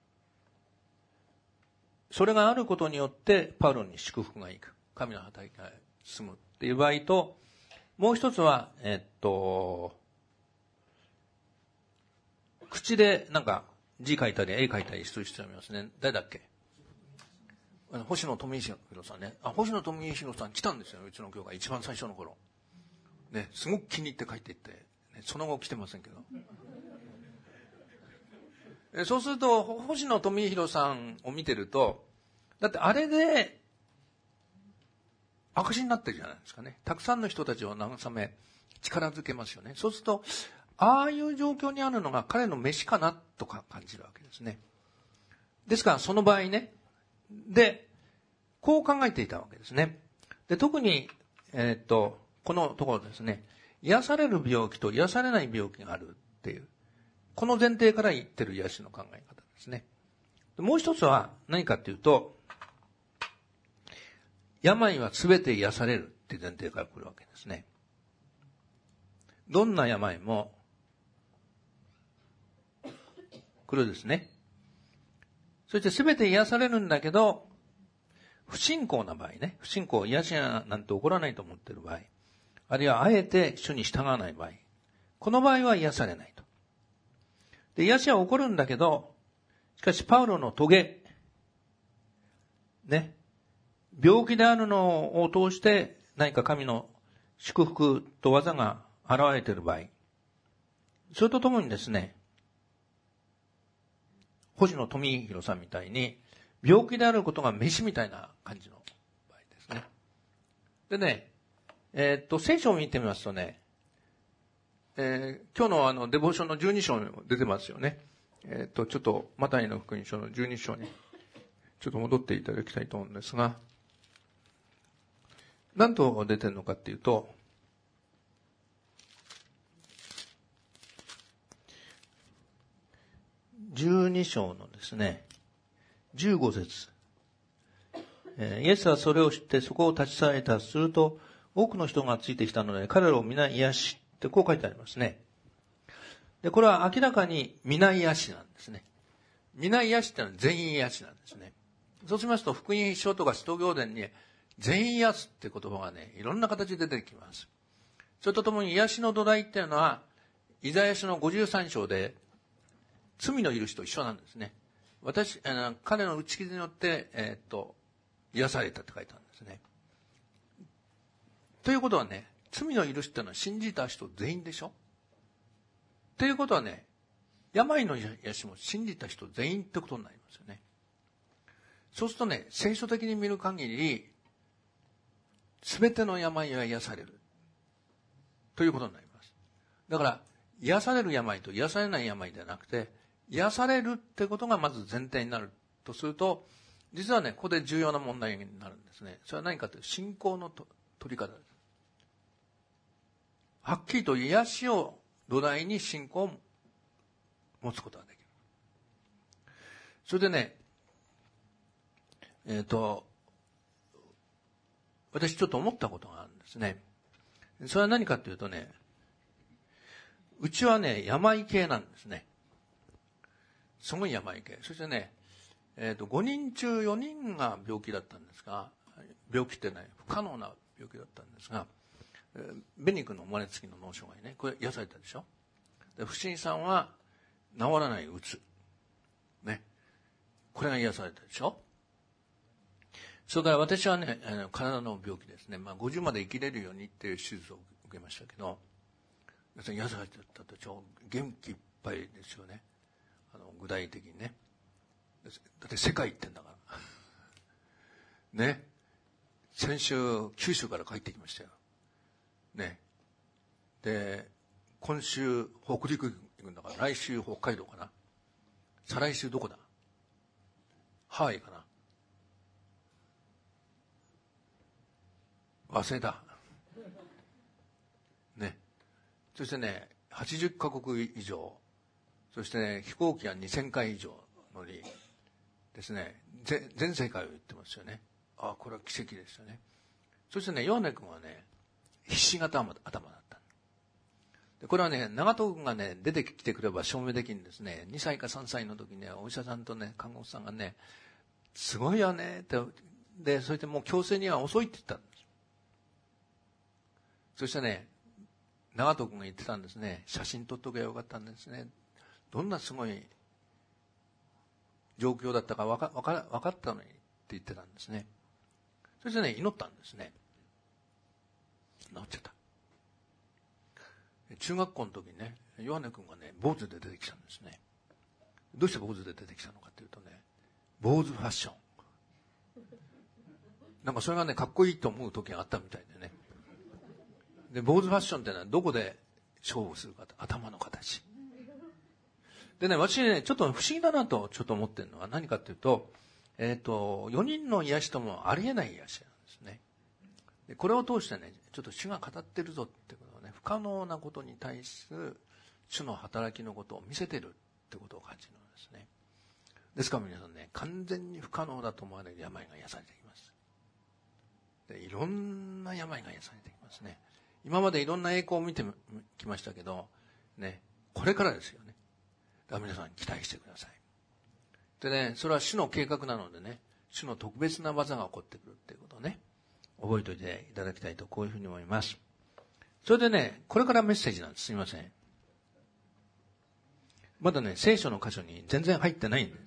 それがあることによってパウロに祝福がいく。神の働きが進むっていう場合と、もう一つは、えっと、口でなんか字書いたり絵描いたりする人がいますね。誰だっけ？星野富弘さんね。あ、星野富弘さん来たんですよ、うちの教会一番最初の頃。ね、すごく気に入って書いていって、ね、その後来てませんけど。えそうすると、星野富弘さんを見てると、だってあれで、証になってるじゃないですかね。たくさんの人たちを慰め、力づけますよね。そうすると、ああいう状況にあるのが彼の飯かなとか感じるわけですね。ですから、その場合ね、で、こう考えていたわけですね。で、特に、えーっと、このところですね、癒される病気と癒されない病気があるっていう、この前提から言ってる癒しの考え方ですね。もう一つは何かっていうと、病はすべて癒されるっていう前提から来るわけですね。どんな病も来るですね。そしてすべて癒されるんだけど、不信仰な場合ね、不信仰、癒しなんて起こらないと思っている場合、あるいはあえて主に従わない場合、この場合は癒されないと。で、癒しは起こるんだけど、しかしパウロの棘、ね、病気であるのを通して何か神の祝福と技が現れている場合、それとともにですね、星野富弘さんみたいに病気であることが飯みたいな感じの場合ですね。でね、えー、っと聖書を見てみますとね、えー、今日のあのデボーションのじゅうに章に出てますよね。えー、っとちょっとマタイの福音書のじゅうに章にちょっと戻っていただきたいと思うんですが、何と出てるのかっていうと、じゅうに章のですね、じゅうご節、えー、イエスはそれを知ってそこを立ち去られた。すると多くの人がついてきたので彼らを皆癒しってこう書いてありますね。で、これは明らかに皆癒しなんですね。皆癒しってのは全員癒しなんですね。そうしますと福音書とか使徒行伝に全員癒すって言葉がね、いろんな形で出てきます。それとともに癒しの土台っていうのはイザヤ書のごじゅうさん章で罪の許しと一緒なんですね。私、あの彼の打ち傷によって、えー、っと癒されたって書いてあるんですね。ということはね、罪の許しっていうのは信じた人全員でしょ。ということはね、病の癒しも信じた人全員ってことになりますよね。そうするとね、聖書的に見る限り、すべての病は癒されるということになります。だから癒される病と癒されない病ではなくて、癒されるってことがまず前提になるとすると、実はね、ここで重要な問題になるんですね。それは何かというと信仰のと取り方です。はっきりと癒しを土台に信仰を持つことができる。それでね、えっと、私ちょっと思ったことがあるんですね。それは何かというとね、うちはね、病系なんですね。すごい病系。そしてね、えっと、ごにん中よにんが病気だったんですが、病気ってね、不可能な病気だったんですが、ベニ君の生まれつきの脳障害ね、これ癒されたでしょ。で、不審さんは治らないうつ。ね。これが癒されたでしょ。それから私はね、体の病気ですね。まあ、ごじゅうまで生きれるようにっていう手術を受けましたけど、癒されてたと超元気いっぱいですよね。あの具体的にね。だって世界行ってんだからね。先週九州から帰ってきましたよね。で今週北陸行くんだから、来週北海道かな、再来週どこだ、ハワイかな、忘れたね。そしてね、 はちじゅっかこく以上、そして、ね、飛行機がにせんかい以上乗りですね、全世界を言ってますよね。ああ、これは奇跡ですよね。そしてね、ヨハネ君はね、ひし形頭だった。でこれはね、長門君がね、出てきてくれば証明できるんですね。にさいかさんさいの時にね、お医者さんとね、看護師さんがね、すごいよねって、で、そしてもう矯正には遅いって言ったんです。そしてね、長門君が言ってたんですね、写真撮っとけばよかったんですね。どんなすごい状況だったか分か、分か、分かったのにって言ってたんですね。そしてね、祈ったんですね。治っちゃった。中学校の時にね、ヨハネ君がね、坊主で出てきたんですね。どうして坊主で出てきたのかというとね、坊主ファッション。なんかそれがね、かっこいいと思う時があったみたいでね。で、坊主ファッションってのはどこで勝負するかと、頭の形。でね、私ね、ちょっと不思議だなとちょっと思ってるのは何かというと、えっと、よにんの癒しともありえない癒しなんですね。でこれを通してね、ちょっと主が語ってるぞってことをね、不可能なことに対する主の働きのことを見せてるってことを感じるんですね。ですから皆さんね、完全に不可能だと思われる病が癒されてきます。でいろんな病が癒されてきますね。今までいろんな栄光を見てきましたけど、ね、これからですよね。だから皆さん期待してください。でね、それは主の計画なのでね、主の特別な技が起こってくるっていうことをね、覚えておいていただきたいと、こういうふうに思います。それでね、これからメッセージなんです。すみません。まだね、聖書の箇所に全然入ってないんです。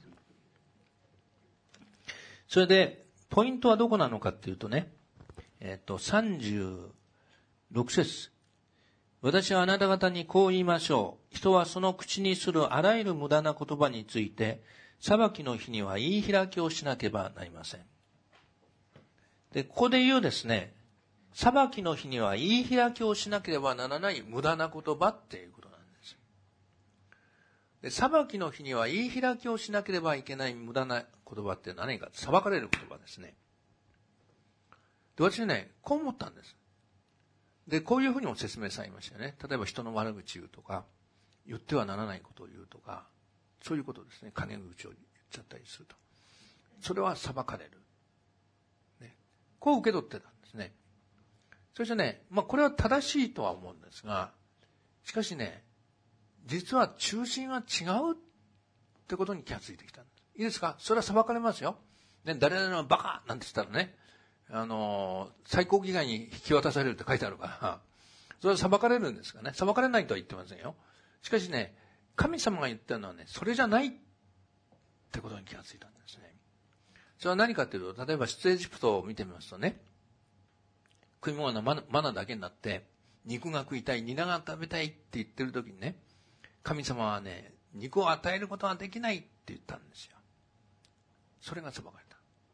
それで、ポイントはどこなのかっていうとね、えっと、さんじゅうろくせつ。私はあなた方にこう言いましょう。人はその口にするあらゆる無駄な言葉について、裁きの日には言い開きをしなければなりません。で、ここで言うですね、裁きの日には言い開きをしなければならない無駄な言葉っていうことなんです。で、裁きの日には言い開きをしなければいけない無駄な言葉って何か、裁かれる言葉ですね。で、私ね、こう思ったんです。で、こういうふうにも説明されましたよね。例えば人の悪口言うとか、言ってはならないことを言うとか、そういうことですね。陰口を言っちゃったりすると。それは裁かれる。ね、こう受け取ってたんですね。そしてね、まあこれは正しいとは思うんですが、しかしね、実は中心は違うってことに気がついてきたんです。いいですか？それは裁かれますよ。ね、誰々のバカなんて言ったらね、あの、最高議会に引き渡されるって書いてあるから、それは裁かれるんですかね。裁かれないとは言ってませんよ。しかしね、神様が言ってるのはね、それじゃないってことに気がついたんですね。それは何かというと、例えば出エジプトを見てみますとね、食い物がマナ、マナだけになって、肉が食いたい、ニラが食べたいって言ってる時にね、神様はね、肉を与えることはできないって言ったんですよ。それが裁かれた。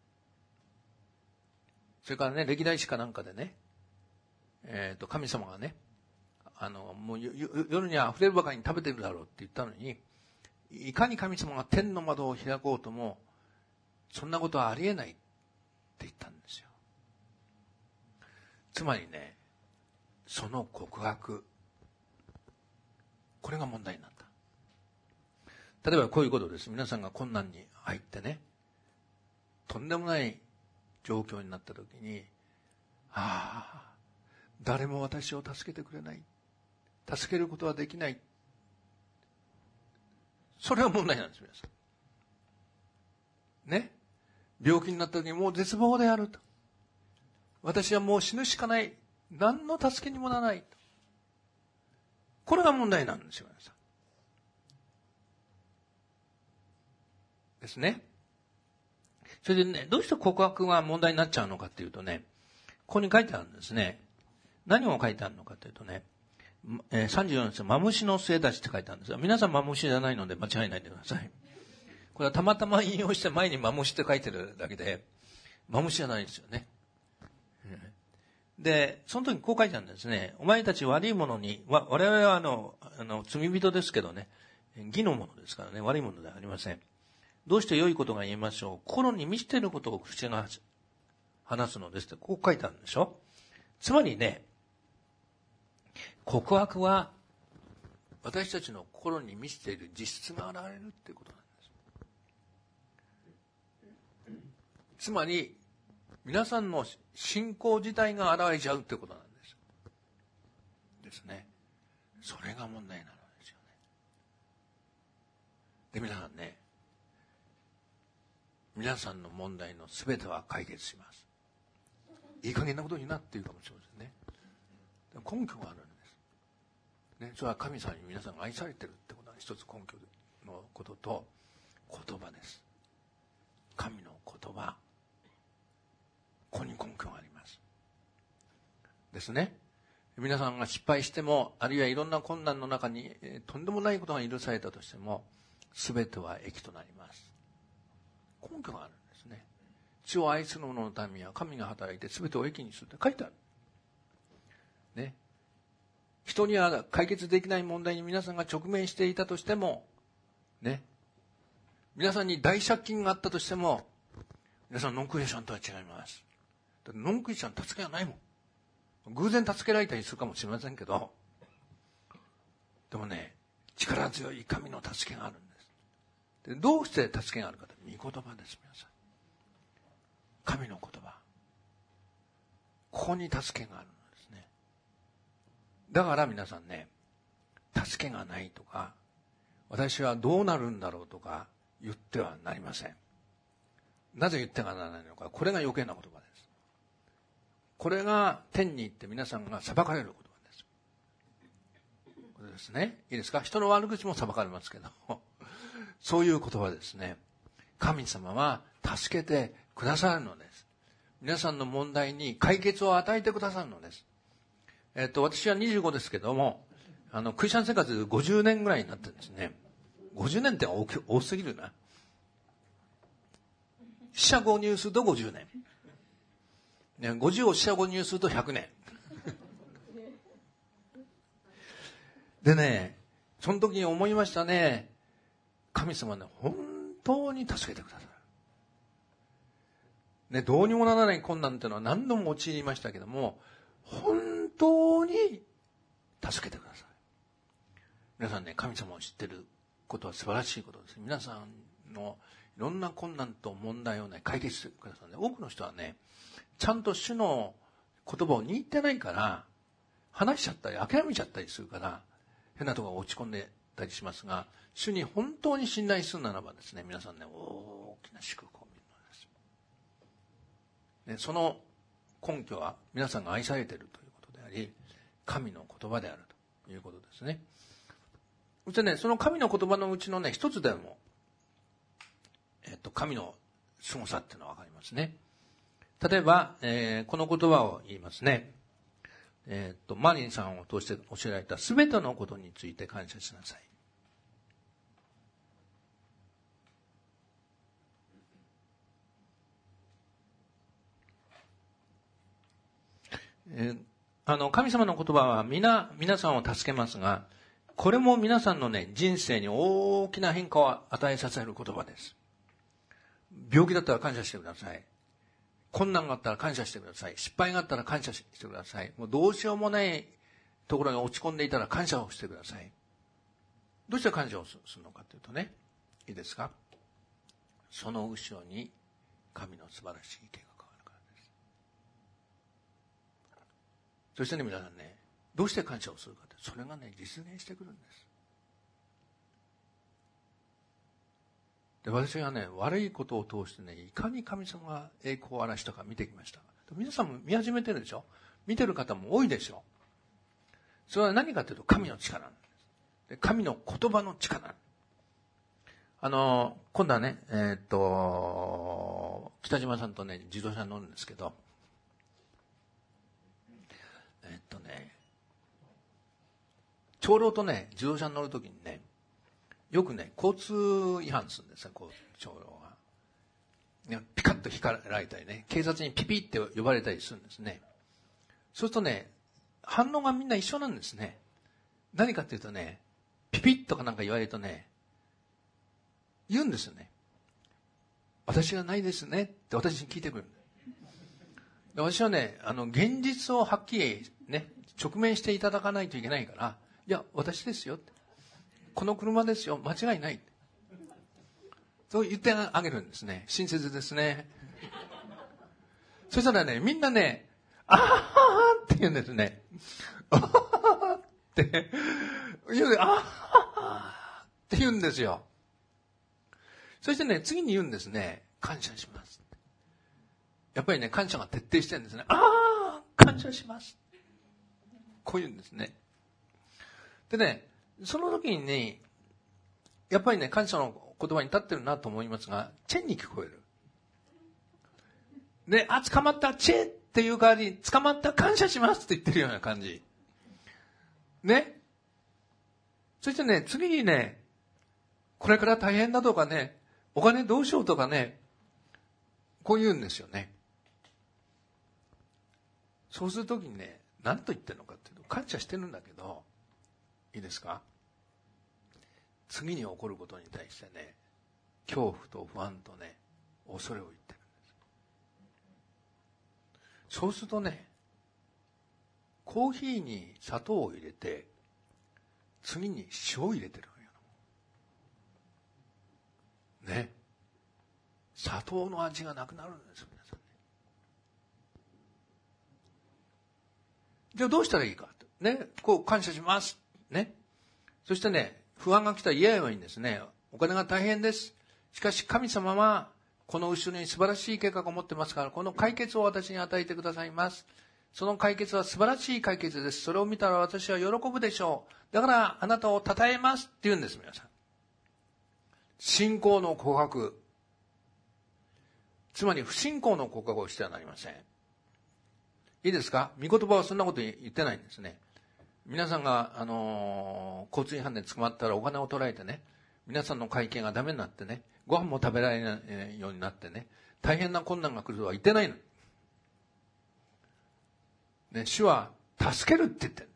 それからね、歴代史かなんかでね、えっと、神様がね、あの、もう夜には溢れるばかりに食べてるだろうって言ったのに、いかに神様が天の窓を開こうとも、そんなことはありえないって言ったんですよ。つまりね、その告白、これが問題になった。例えばこういうことです。皆さんが困難に入ってね、とんでもない状況になったときに、ああ、誰も私を助けてくれない。助けることはできない。それは問題なんです、皆さん。ね。病気になった時にもう絶望であると。私はもう死ぬしかない。何の助けにもならないと。これが問題なんですよ、皆さん。ですね。それでね、どうして告白が問題になっちゃうのかっていうとね、ここに書いてあるんですね。何を書いてあるのかというとね、えー、さんじゅうよんせつ、マムシの末たちって書いてあるんですが、皆さんマムシじゃないので間違えないでください。これはたまたま引用して前にマムシって書いてるだけで、マムシじゃないですよね。で、その時こう書いてあるんですね。お前たち悪いものに、わ我々はあの、あの、罪人ですけどね、義のものですからね、悪いものではありません。どうして良いことが言えましょう。心に満ちていることを口が話すのですって、こう書いてあるんでしょ。つまりね、告白は私たちの心に満ちている実質が現れるっていうことなんです。つまり皆さんの信仰自体が現れちゃうってことなんですですね。それが問題なのですよね。で、皆さんね、皆さんの問題のすべては解決します。いい加減なことになっているかもしれませんね。根拠があるんです、ね、それは神様に皆さんが愛されているってことは一つ根拠のことと、言葉です。神の言葉、ここに根拠がありますですね。皆さんが失敗しても、あるいはいろんな困難の中に、えー、とんでもないことが許されたとしても、すべては益となります。根拠があるんですね。地を愛する者のためには神が働いてすべてを益にするって書いてある。ね。人には解決できない問題に皆さんが直面していたとしても、ね。皆さんに大借金があったとしても、皆さんノンクリスチャンとは違います。だってノンクリスチャン助けがないもん。偶然助けられたりするかもしれませんけど、でもね、力強い神の助けがあるんです。で、どうして助けがあるかというと、御言葉です、皆さん。神の言葉。ここに助けがあるんですね。だから皆さんね、助けがないとか、私はどうなるんだろうとか言ってはなりません。なぜ言ってはならないのか、これが余計な言葉です。これが天に行って皆さんが裁かれる言葉です。これですね。いいですか？人の悪口も裁かれますけど、そういう言葉ですね。神様は助けてくださるのです。皆さんの問題に解決を与えてくださるのです。えっと、私はにじゅうごですけども、あの、クリスチャン生活ごじゅうねんぐらいになってるんですね。ごじゅうねんって多く、多すぎるな。四捨五入するとごじゅうねん。ね、ごじゅうを四捨五入するとひゃくねん。でね、その時に思いましたね。神様ね、本当に助けてくださる。ね、どうにもならない困難っていうのは何度も陥りましたけども、本当に助けてください。皆さんね、神様を知ってることは素晴らしいことです。皆さんのいろんな困難と問題をね、解決してくださるね。多くの人はね、ちゃんと主の言葉を握ってないから、話しちゃったり、諦めちゃったりするから、変なところが落ち込んでたりしますが、主に本当に信頼するならばですね、皆さんね、大きな祝福を見るのです。ね、その根拠は皆さんが愛されているということであり、神の言葉であるということですね。そしてね、その神の言葉のうちのね、一つでも、えっと、神の凄さっていうのはわかりますね。例えば、えー、この言葉を言いますね。えっと、マリンさんを通して教えられたすべてのことについて感謝しなさい。えー、あの、神様の言葉は皆、皆さんを助けますが、これも皆さんのね、人生に大きな変化を与えさせる言葉です。病気だったら感謝してください。困難があったら感謝してください。失敗があったら感謝してください。もうどうしようもないところに落ち込んでいたら感謝をしてください。どうして感謝をするのかというとね、いいですか？その後ろに神の素晴らしい計画があるからです。そしてね、皆さんね、どうして感謝をするかって、それがね、実現してくるんです。で、私がね、悪いことを通してね、いかに神様が栄光を表したか見てきました。皆さんも見始めてるでしょ？見てる方も多いでしょ？それは何かというと、神の力なんです。で、神の言葉の力。あの、今度はね、えー、っと、北島さんとね、自動車に乗るんですけど、えー、っとね、長老とね、自動車に乗るときにね、よくね、交通違反するんですよ、こう、長老が。ピカッと光られたりね、警察にピピって呼ばれたりするんですね。そうするとね、反応がみんな一緒なんですね。何かっていうとね、ピピッとかなんか言われるとね、言うんですよね。私がないですねって私に聞いてくる。で、私はね、あの、現実をはっきりね、直面していただかないといけないから、いや、私ですよって。 この車ですよ、間違いない。そう言ってあげるんですね。親切ですね。そしたらね、みんなね、あははって言うんですね。あははって言う、あははって言うんですよ。そしてね、次に言うんですね。感謝します。やっぱりね、感謝が徹底してるんですね。ああ、感謝します。こう言うんですね。でね、その時にね、やっぱりね、感謝の言葉に立ってるなと思いますが、チェンに聞こえる。で、あ、捕まった、チェっていう代わりに、捕まった、感謝しますって言ってるような感じ。ね。そしてね、次にね、これから大変だとかね、お金どうしようとかね、こう言うんですよね。そうするときにね、何と言ってるのかっていうと、感謝してるんだけど、いいですか？次に起こることに対してね、恐怖と不安とね、恐れを言ってるんです。そうするとね、コーヒーに砂糖を入れて、次に塩を入れてるのよ。ね。砂糖の味がなくなるんですよ、皆さんね。じゃあどうしたらいいか。ね。こう感謝します。ね。そしてね、不安が来たら嫌やいいんですね。お金が大変です。しかし神様は、この後ろに素晴らしい計画を持ってますから、この解決を私に与えてくださいます。その解決は素晴らしい解決です。それを見たら私は喜ぶでしょう。だからあなたを称えますって言うんです、皆さん。信仰の告白。つまり不信仰の告白をしてはなりません。いいですか？御言葉はそんなこと言ってないんですね。皆さんが、あのー、交通違反で捕まったらお金を取られてね、皆さんの会計がダメになってね、ご飯も食べられないようになってね、大変な困難が来るとは言ってないの。ね、主は助けるって言ってる。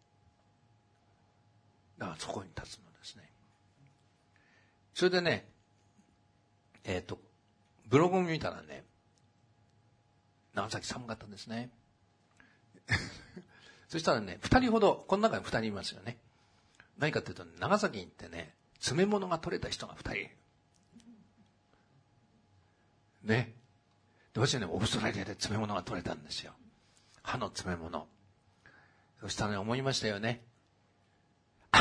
だからそこに立つのですね。それでね、えっと、ブログを見たらね、長崎寒かったですね。そしたらね、二人ほど、この中に二人いますよね。何かっていうと、長崎に行ってね、詰め物が取れた人が二人いる。ね。で、私はね、オーストラリアで詰め物が取れたんですよ。歯の詰め物。そしたらね、思いましたよね。あ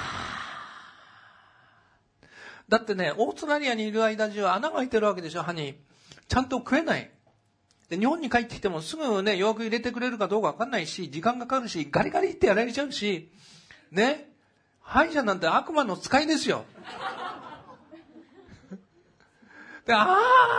あ。だってね、オーストラリアにいる間中穴が開いてるわけでしょ、歯に。ちゃんと食えない。で、日本に帰ってきてもすぐね、予約入れてくれるかどうかわかんないし、時間がかかるし、ガリガリってやられちゃうし、ね。歯医者なんて悪魔の使いですよ。で、あ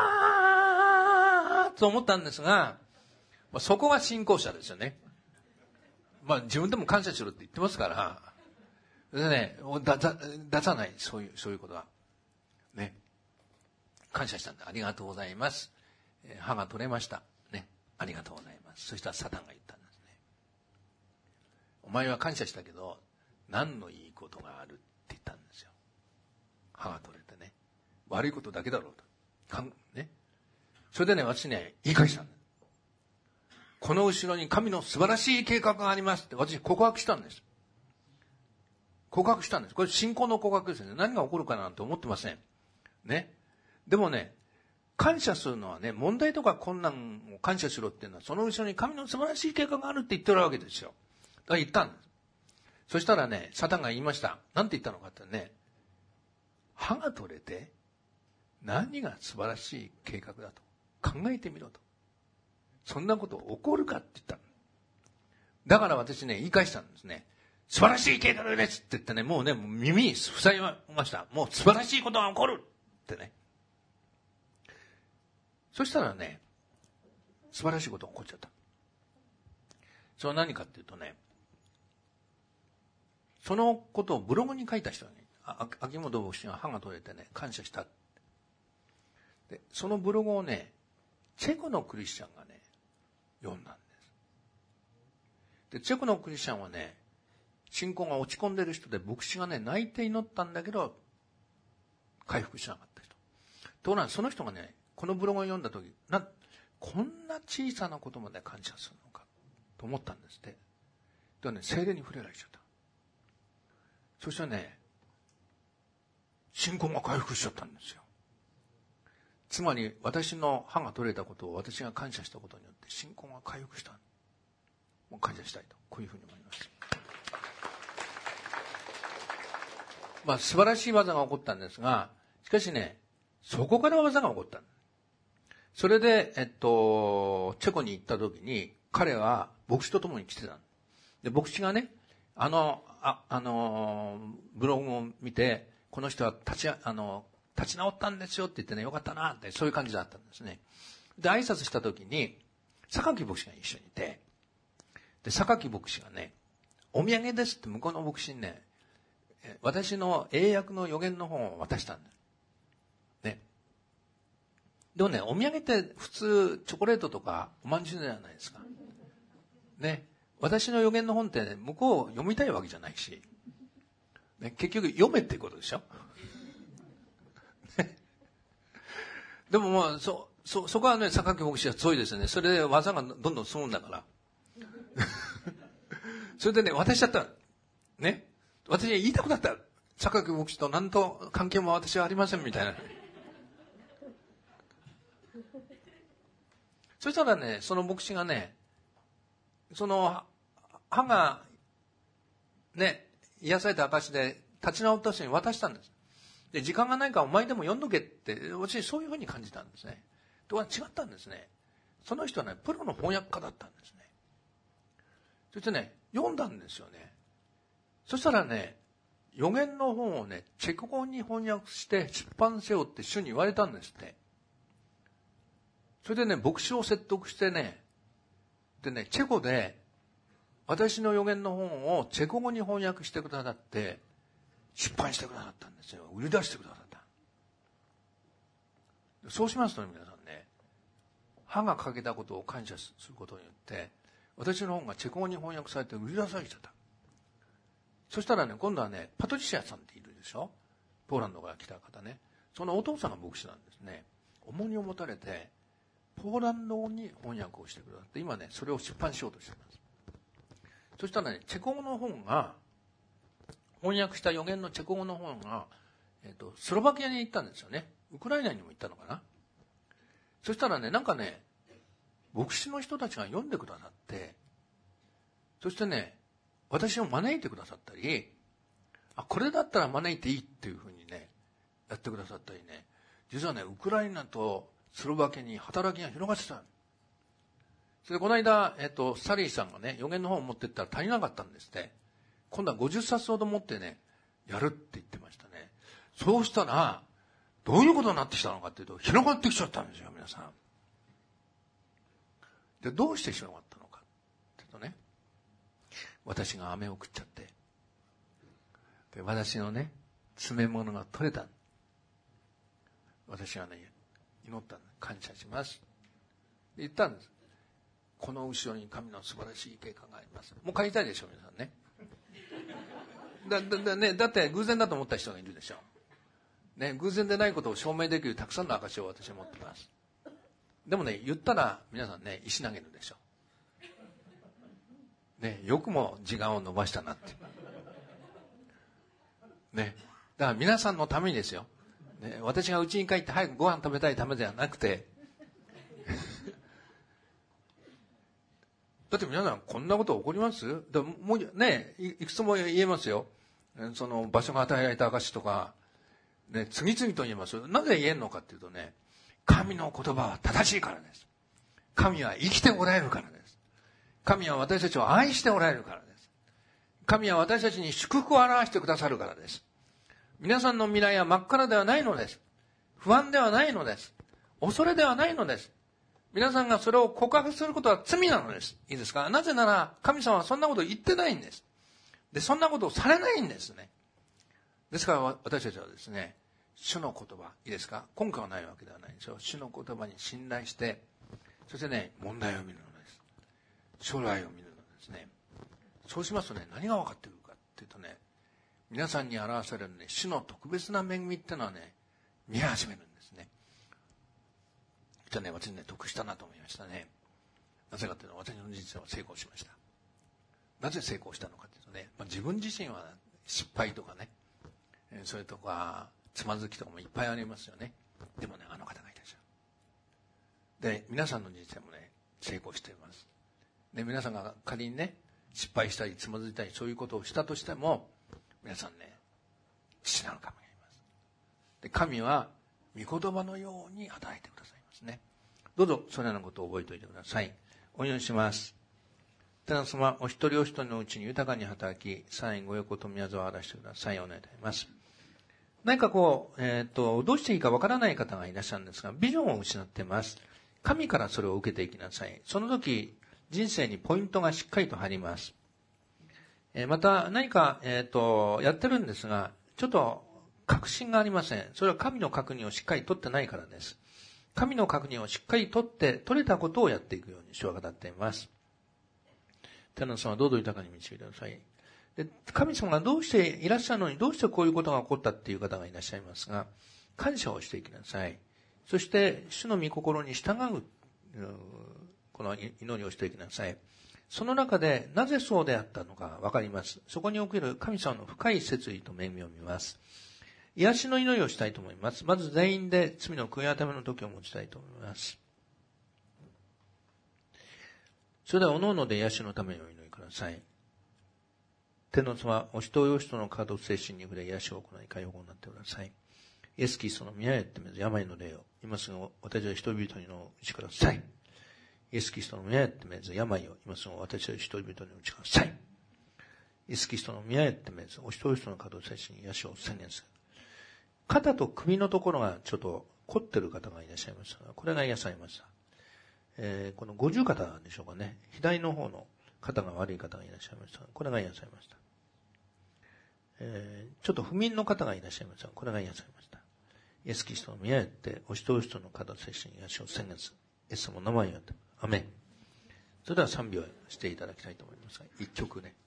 ーと思ったんですが、まあ、そこが信仰者ですよね。まあ自分でも感謝しろって言ってますから、でね、だだ出さない、そういう、そういうことは。ね。感謝したんで、ありがとうございます。えー、歯が取れました。ね。ありがとうございます。そしたらサタンが言ったんですね。お前は感謝したけど、何のいいことがあるって言ったんですよ。歯が取れてね。悪いことだけだろうと。かんね。それでね、私ね、言い返したんです。この後ろに神の素晴らしい計画がありますって私告白したんです。告白したんです。これ信仰の告白ですよね。何が起こるかなんて思ってません。ね。でもね、感謝するのはね、問題とか困難を感謝しろっていうのは、その後ろに神の素晴らしい計画があるって言ってるわけですよ。だから言ったんです。そしたらね、サタンが言いました。なんて言ったのかってね、歯が取れて何が素晴らしい計画だと考えてみろと。そんなこと起こるかって言ったの。だから私ね、言い返したんですね。素晴らしい計画ですって言ってね、もうね、もう耳塞ぎました。もう素晴らしいことが起こるってね。そしたらね、素晴らしいことが起こっちゃった。それは何かっていうとね、そのことをブログに書いた人に、あ秋元牧師が歯が取れてね、感謝した。で、そのブログをね、チェコのクリスチャンがね、読んだんです。で、チェコのクリスチャンはね、信仰が落ち込んでる人で、牧師がね、泣いて祈ったんだけど、回復しなかった人。ところがその人がね、このブログを読んだとき、な、こんな小さなことまで感謝するのか、と思ったんですって。でね、聖霊に触れられちゃった。そしたらね、 信仰が回復しちゃったんですよ。つまり私の歯が取れたことを私が感謝したことによって信仰が回復した。もう感謝したいと、こういうふうに思います。まあ素晴らしい技が起こったんですが、しかしね、そこから技が起こった。それで、えっと、チェコに行った時に、彼は牧師と共に来てた。で、牧師がね、あの、あ、あの、ブログを見て、この人は立ち、あの、立ち直ったんですよって言ってね、よかったなって、そういう感じだったんですね。で、挨拶した時に、榊牧師が一緒にいて、で、榊牧師がね、お土産ですって向こうの牧師にね、私の英訳の予言の本を渡したんだよ。ね。でもね、お土産って普通チョコレートとかおまんじゅうじゃないですか。ね。私の予言の本って、ね、向こう読みたいわけじゃないし、ね、結局読めっていうことでしょ。ね、でもまあ、そ、そ、そこはね、榊牧師は強いですよね。それで技がどんどん進むんだから。それでね、渡しちゃった。ね。私は言いたくなった。榊牧師と何と関係も私はありませんみたいな。そしたらね、その牧師がね、その歯がね、癒された証で立ち直った人に渡したんです。で、時間がないからお前でも読んどけって、私そういうふうに感じたんですね。ところが違ったんですね。その人はね、プロの翻訳家だったんですね。そしてね、読んだんですよね。そしたらね、予言の本をね、チェコ語に翻訳して出版せよって主に言われたんですって。それでね、牧師を説得してね、でね、チェコで私の予言の本をチェコ語に翻訳してくださって、出版してくださったんですよ。売り出してくださった。そうしますとね、皆さんね、歯が欠けたことを感謝することによって、私の本がチェコ語に翻訳されて売り出されちゃった。そしたらね、今度はね、パトリシアさんっているでしょ、ポーランドから来た方ね。そのお父さんが牧師なんですね。重荷を持たれて、ポーランド語に翻訳をしてくださって、今ね、それを出版しようとしています。そしたらね、チェコ語の本が、翻訳した予言のチェコ語の本が、えっと、スロバキアに行ったんですよね。ウクライナにも行ったのかな。そしたらね、なんかね、牧師の人たちが読んでくださって、そしてね、私を招いてくださったり、あ、これだったら招いていいっていうふうにね、やってくださったりね、実はね、ウクライナとスロバキアに働きが広がってた。それでこの間、えっと、サリーさんがね、予言の本を持ってったら足りなかったんですって。今度はごじゅっさつほど持ってね、やるって言ってましたね。そうしたら、どういうことになってきたのかっていうと、広がってきちゃったんですよ、皆さん。で、どうして広がったのかっていうとね、私が飴を食っちゃって、で、私のね、詰め物が取れた。私はね、祈ったんです。感謝します。で、言ったんです。この後ろに神の素晴らしい計画があります。もう帰りたいでしょ、皆さんね。だ、だ、だ、ね、だって偶然だと思った人がいるでしょ。ね、偶然でないことを証明できるたくさんの証を私は持ってます。でもね、言ったら皆さんね、石投げるでしょ。ね、よくも時間を伸ばしたなって。ね、だから皆さんのためにですよ。ね、私が家に帰って早くご飯食べたいためではなくて、だって皆さんこんなこと起こります？だもうね、いくつも言えますよ。その場所が与えられた証とか、ね、次々と言えます。なぜ言えるのかっていうとね、神の言葉は正しいからです。神は生きておられるからです。神は私たちを愛しておられるからです。神は私たちに祝福を表してくださるからです。皆さんの未来は真っ暗ではないのです。不安ではないのです。恐れではないのです。皆さんがそれを告白することは罪なのです。いいですか？なぜなら神様はそんなことを言ってないんです。で、そんなことをされないんですね。ですから私たちはですね、主の言葉、いいですか？根拠がないわけではないんですよ。主の言葉に信頼して、そしてね、問題を見るのです。将来を見るのですね。そうしますとね、何が分かってくるかっていうとね、皆さんに表されるね、主の特別な恵みっていうのはね、見始めるんですね。じゃあね、私ね、得したなと思いましたね。なぜかというと、私の人生は成功しました。なぜ成功したのかというとね、まあ、自分自身は失敗とかね、それとかつまずきとかもいっぱいありますよね。でもね、あの方がいらっしゃる。で、皆さんの人生もね、成功しています。で、皆さんが仮にね、失敗したり、つまずいたり、そういうことをしたとしても、皆さんね、知らぬ神がいます。で、神は、御言葉のように働いてくださいますね。どうぞ、それらのことを覚えておいてください。お祈りします。天の様、お一人お一人のうちに豊かに働き、三位ご横と宮沢を表してください。お願いいたします。何かこう、えっと、どうしていいかわからない方がいらっしゃるんですが、ビジョンを失っています。神からそれを受けていきなさい。その時、人生にポイントがしっかりと入ります。えー、また、何か、えっと、やってるんですが、ちょっと、確信がありません。それは神の確認をしっかり取ってないからです。神の確認をしっかり取って、取れたことをやっていくように主は語っています。天の様、どうぞ豊かに導いてください。で、神様がどうしていらっしゃるのに、どうしてこういうことが起こったっていう方がいらっしゃいますが、感謝をしていきなさい。そして、主の御心に従う、この祈りをしていきなさい。その中で、なぜそうであったのかわかります。そこにおける神様の深い摂理と恵みを見ます。癒しの祈りをしたいと思います。まず全員で罪の悔い改めの時を持ちたいと思います。それでは、おのおので癒しのためにお祈りください。天の様、お人お人の体と精神に触れ癒しを行い、解放になってください。イエス・キリストの宮へってめず病の霊を、今すぐ私は人々にのうちください。イエス・キリストの宮へってめず病を、今すぐ私は人々にうちください。イエス・キリストの宮へってめず、お人お人の体と精神に癒しを宣言する。肩と首のところがちょっと凝ってる方がいらっしゃいましたが、これが癒されました。えー、この五十肩でしょうかね。左の方の肩が悪い方がいらっしゃいましたが、これが癒されました。えー、ちょっと不眠の方がいらっしゃいましたが、これが癒されました。イエス・キリストの宮へってお人お人の肩と精神に癒しを宣言する。イエス様の名前によって。アメン。それでは賛美をしていただきたいと思いますが、一曲ね。